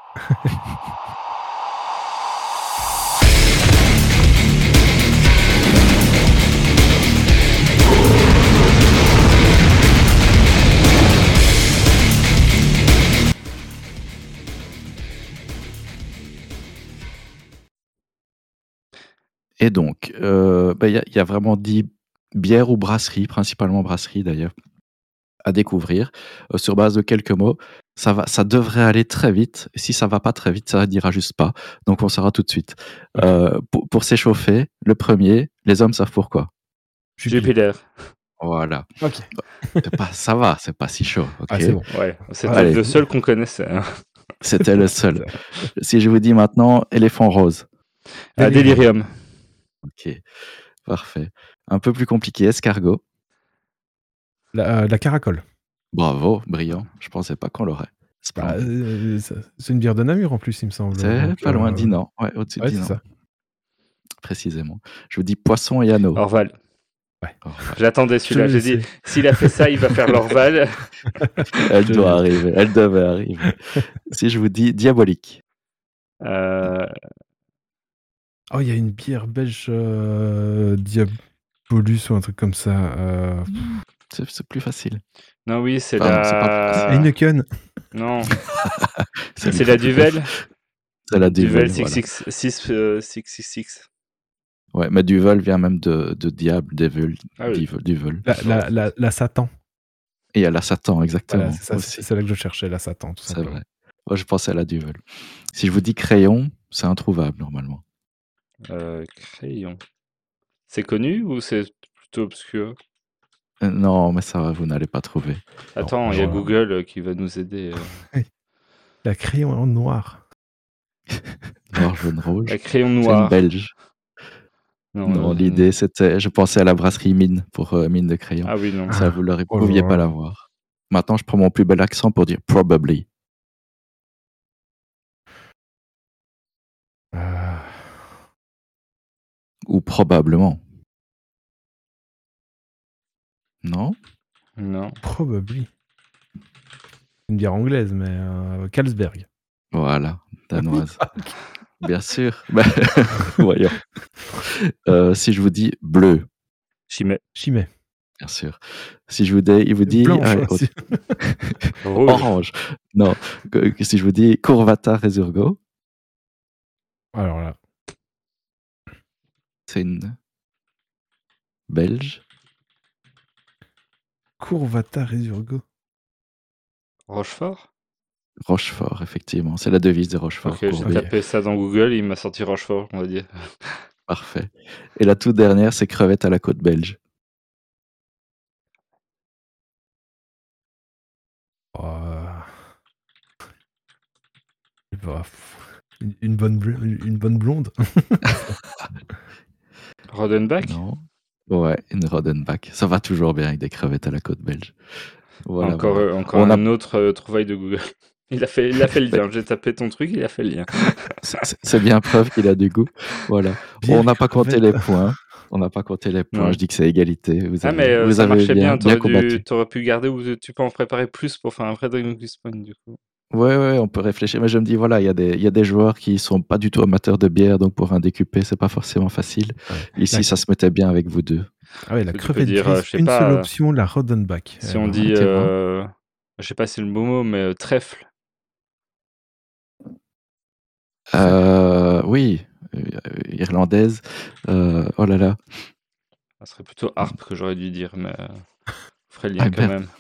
Et donc, heu, bah, il y a il y a vraiment dix bières ou brasseries, principalement brasseries d'ailleurs, à découvrir, heu, sur base de quelques mots. Ça va ça devrait aller très vite. Si ça va pas très vite, ça n'ira juste pas. Donc on saura tout de suite. OK. Heu, pour pour s'échauffer, le premier, les hommes savent pourquoi. Jupiter. Jupiter. OK. Voilà. Bah, c'est pas ça va, c'est pas si chaud, Ah, OK? c'est bon. Ouais, Ah, c'était Allez, le seul qu'on connaissait, hein. c'était le seul. c'est Si je vous dis maintenant éléphant rose. Ah, Délirium. Delirium. OK, parfait. Un peu plus compliqué, escargot. La, heu, la Caracole. Bravo, brillant. Je pensais pas qu'on l'aurait. Bah, Splendide. heu, ça c'est une bière de Namur en plus, il me semble, C'est donc pas loin, heu, Dinan. Ouais, au-dessus de ouais, c'est Dinan, ça. précisément. Je vous dis poisson et anneau. Orval. Ouais, Orval. J'attendais je te l'ai celui-là. J'ai dit: laissé. «S'il a fait ça, il va faire l'Orval». Je Elle te l'ai doit laissé. arriver, elle devait arriver. Si je vous dis diabolique. Heu, Oh, il y a une bière belge, heu, Diabolus ou un truc comme ça, heu, Mmh. C'est c'est plus facile. non, oui, c'est Enfin non, c'est pas plus facile. la Heineken. non, C'est c'est la beaucoup plus facile. Duvel. C'est la Duvel Duvel, six voilà. six six, heu, six six six. Ouais, mais Duvel vient même de de diable, devil, Ah oui, div Duvel. La la la la Satan. Et il y a la Satan, Voilà, exactement, c'est ça, c'est aussi. celle-là que je cherchais, la Satan, tout C'est simplement. vrai. Moi, je pensais à la Duvel. Si je vous dis crayon, c'est introuvable normalement. heu, crayon. C'est connu ou c'est plutôt obscur? Heu, non, mais ça va, vous n'allez pas trouver. Non, Attends, il y a alors, Google, heu, qui va nous aider, heu. heu, la crayon en noir. Noir, jaune, La rouge. crayon C'est une noir. belge. Non, Non, heu, l'idée c'était je pensais à la brasserie Mine pour, heu, mine de crayon. ah oui, non. Ça, vous l'aurez Oh pouviez là pas là. l'avoir. Maintenant, je prends mon plus bel accent pour dire probably Heu, ou probablement. Non? Non. probably. Une bière anglaise, mais heu, Carlsberg. Voilà, Oui, danoise. ah OK. Bien sûr. Bah, voyons. Heu, si je vous dis bleu, Chimay. Chimay. bien sûr. Si je vous dis il vous dit Blanche allez, autre aussi. Rouge. orange. Non, que que si je vous dis Corvata Resurgo, Alors là, c'est une belge. Courvata Resurgo. Rochefort? Rochefort, effectivement. C'est la devise de Rochefort, OK, j'ai OK. Courbet. tapé ça dans Google et il m'a sorti Rochefort, on va dire. Parfait. Et la toute dernière, c'est crevette à la côte belge. Heu, bah, une une bonne bl une bonne blonde. Rodenbach? Non. Ouais, une Rodenbach. Ça va toujours bien avec des crevettes à la côte belge. Voilà, Encore, voilà. heu, encore On a un autre, heu, trouvaille de Google. Il a fait il a fait le beh, lien. J'ai tapé ton truc, il a fait le lien. c'est c'est c'est bien preuve qu'il a du goût. Voilà. On Bière n'a pas compté les crevette. points. On n'a pas compté les points. Je Non. dis que c'est égalité. Vous Ah mais avez heu, vous ça avez marchait bien bien, bien t'aurais dû combattu. tu pu garder ou tu peux en préparer plus pour faire un vrai Dragon Quest Point du coup. Ouais, ouais, on peut réfléchir. Mais je me dis, voilà, il y a des il y a des joueurs qui sont pas du tout amateurs de bière, donc pour un décupé, c'est pas forcément facile. Ouais. La Ici, ça se mettait bien avec vous deux. ah ouais, la Tu peux crevette dire, heu, grise, je sais une seule pas, heu, option, la Rodenbach. si Eh on ben, dit, Ouais, tu vois? heu, je sais pas si c'est le bon mot, mais heu, trèfle, trèfle. Heu, oui, heu, irlandaise, heu, oh là là, ça serait plutôt harpe que j'aurais dû dire, mais heu Ferait le Ah lien quand merde. même.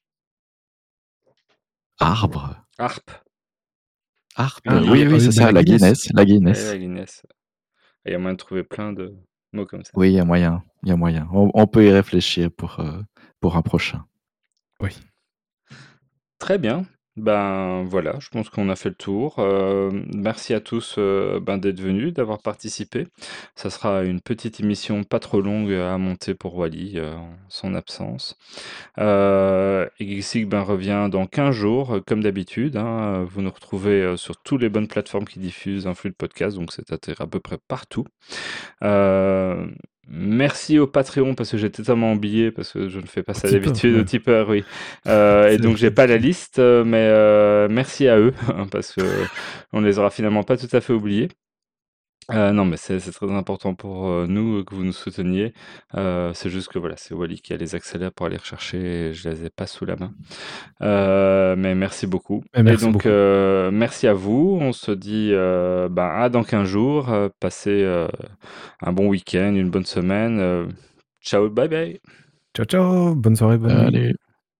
Arbre. Harpe. Harpe. Ah, Et Oui, et oui, heu, c'est bah, ça, la la Guinness. Guinness, la Ouais, Guinness. la Guinness. Il y a moyen de trouver plein de mots comme ça. Oui, il y a moyen, il y a moyen. On on peut y réfléchir pour, heu, pour un prochain. Oui. Très bien. Ben, voilà, je pense qu'on a fait le tour. Hem, merci à tous, heu, ben, d'être venus, d'avoir participé. Ça sera une petite émission pas trop longue à monter pour Wally, heu, en son absence. Heu, et Geeksleague, ben, revient dans quinze jours, euh, comme d'habitude, hein. Vous nous retrouvez, heu, sur toutes les bonnes plateformes qui diffusent un flux de podcast, donc c'est-à-dire à peu près partout. Heu, merci au Patreon parce que j'ai totalement oublié, parce que je ne fais pas Au ça tipeur, d'habitude, au ouais. tipeur, oui. Heu, et C'est donc j'ai c'est pas la c'est liste, heu, mais heu, merci à eux parce qu'on les aura finalement pas tout à fait oubliés. Heu, non, mais c'est c'est très important pour, heu, nous, que vous nous souteniez. Heu, c'est juste que voilà, c'est Wally qui a les accélères pour aller rechercher et je les ai pas sous la main. Heu, mais merci beaucoup et et merci donc beaucoup. heu, merci à vous. On se dit, heu, ben, à dans quinze jours. Heu, passez, heu, un bon week-end, une bonne semaine, heu, ciao, bye bye. Ciao, ciao, bonne soirée, bonne nuit. Allez.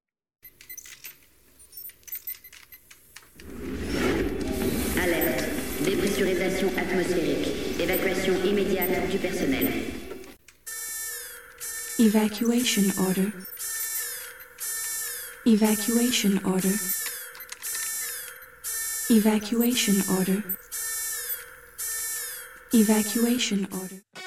Alerte. Dépressurisation atmosphérique. Évacuation immédiate du personnel. Evacuation order. Evacuation order. Evacuation order. Evacuation order.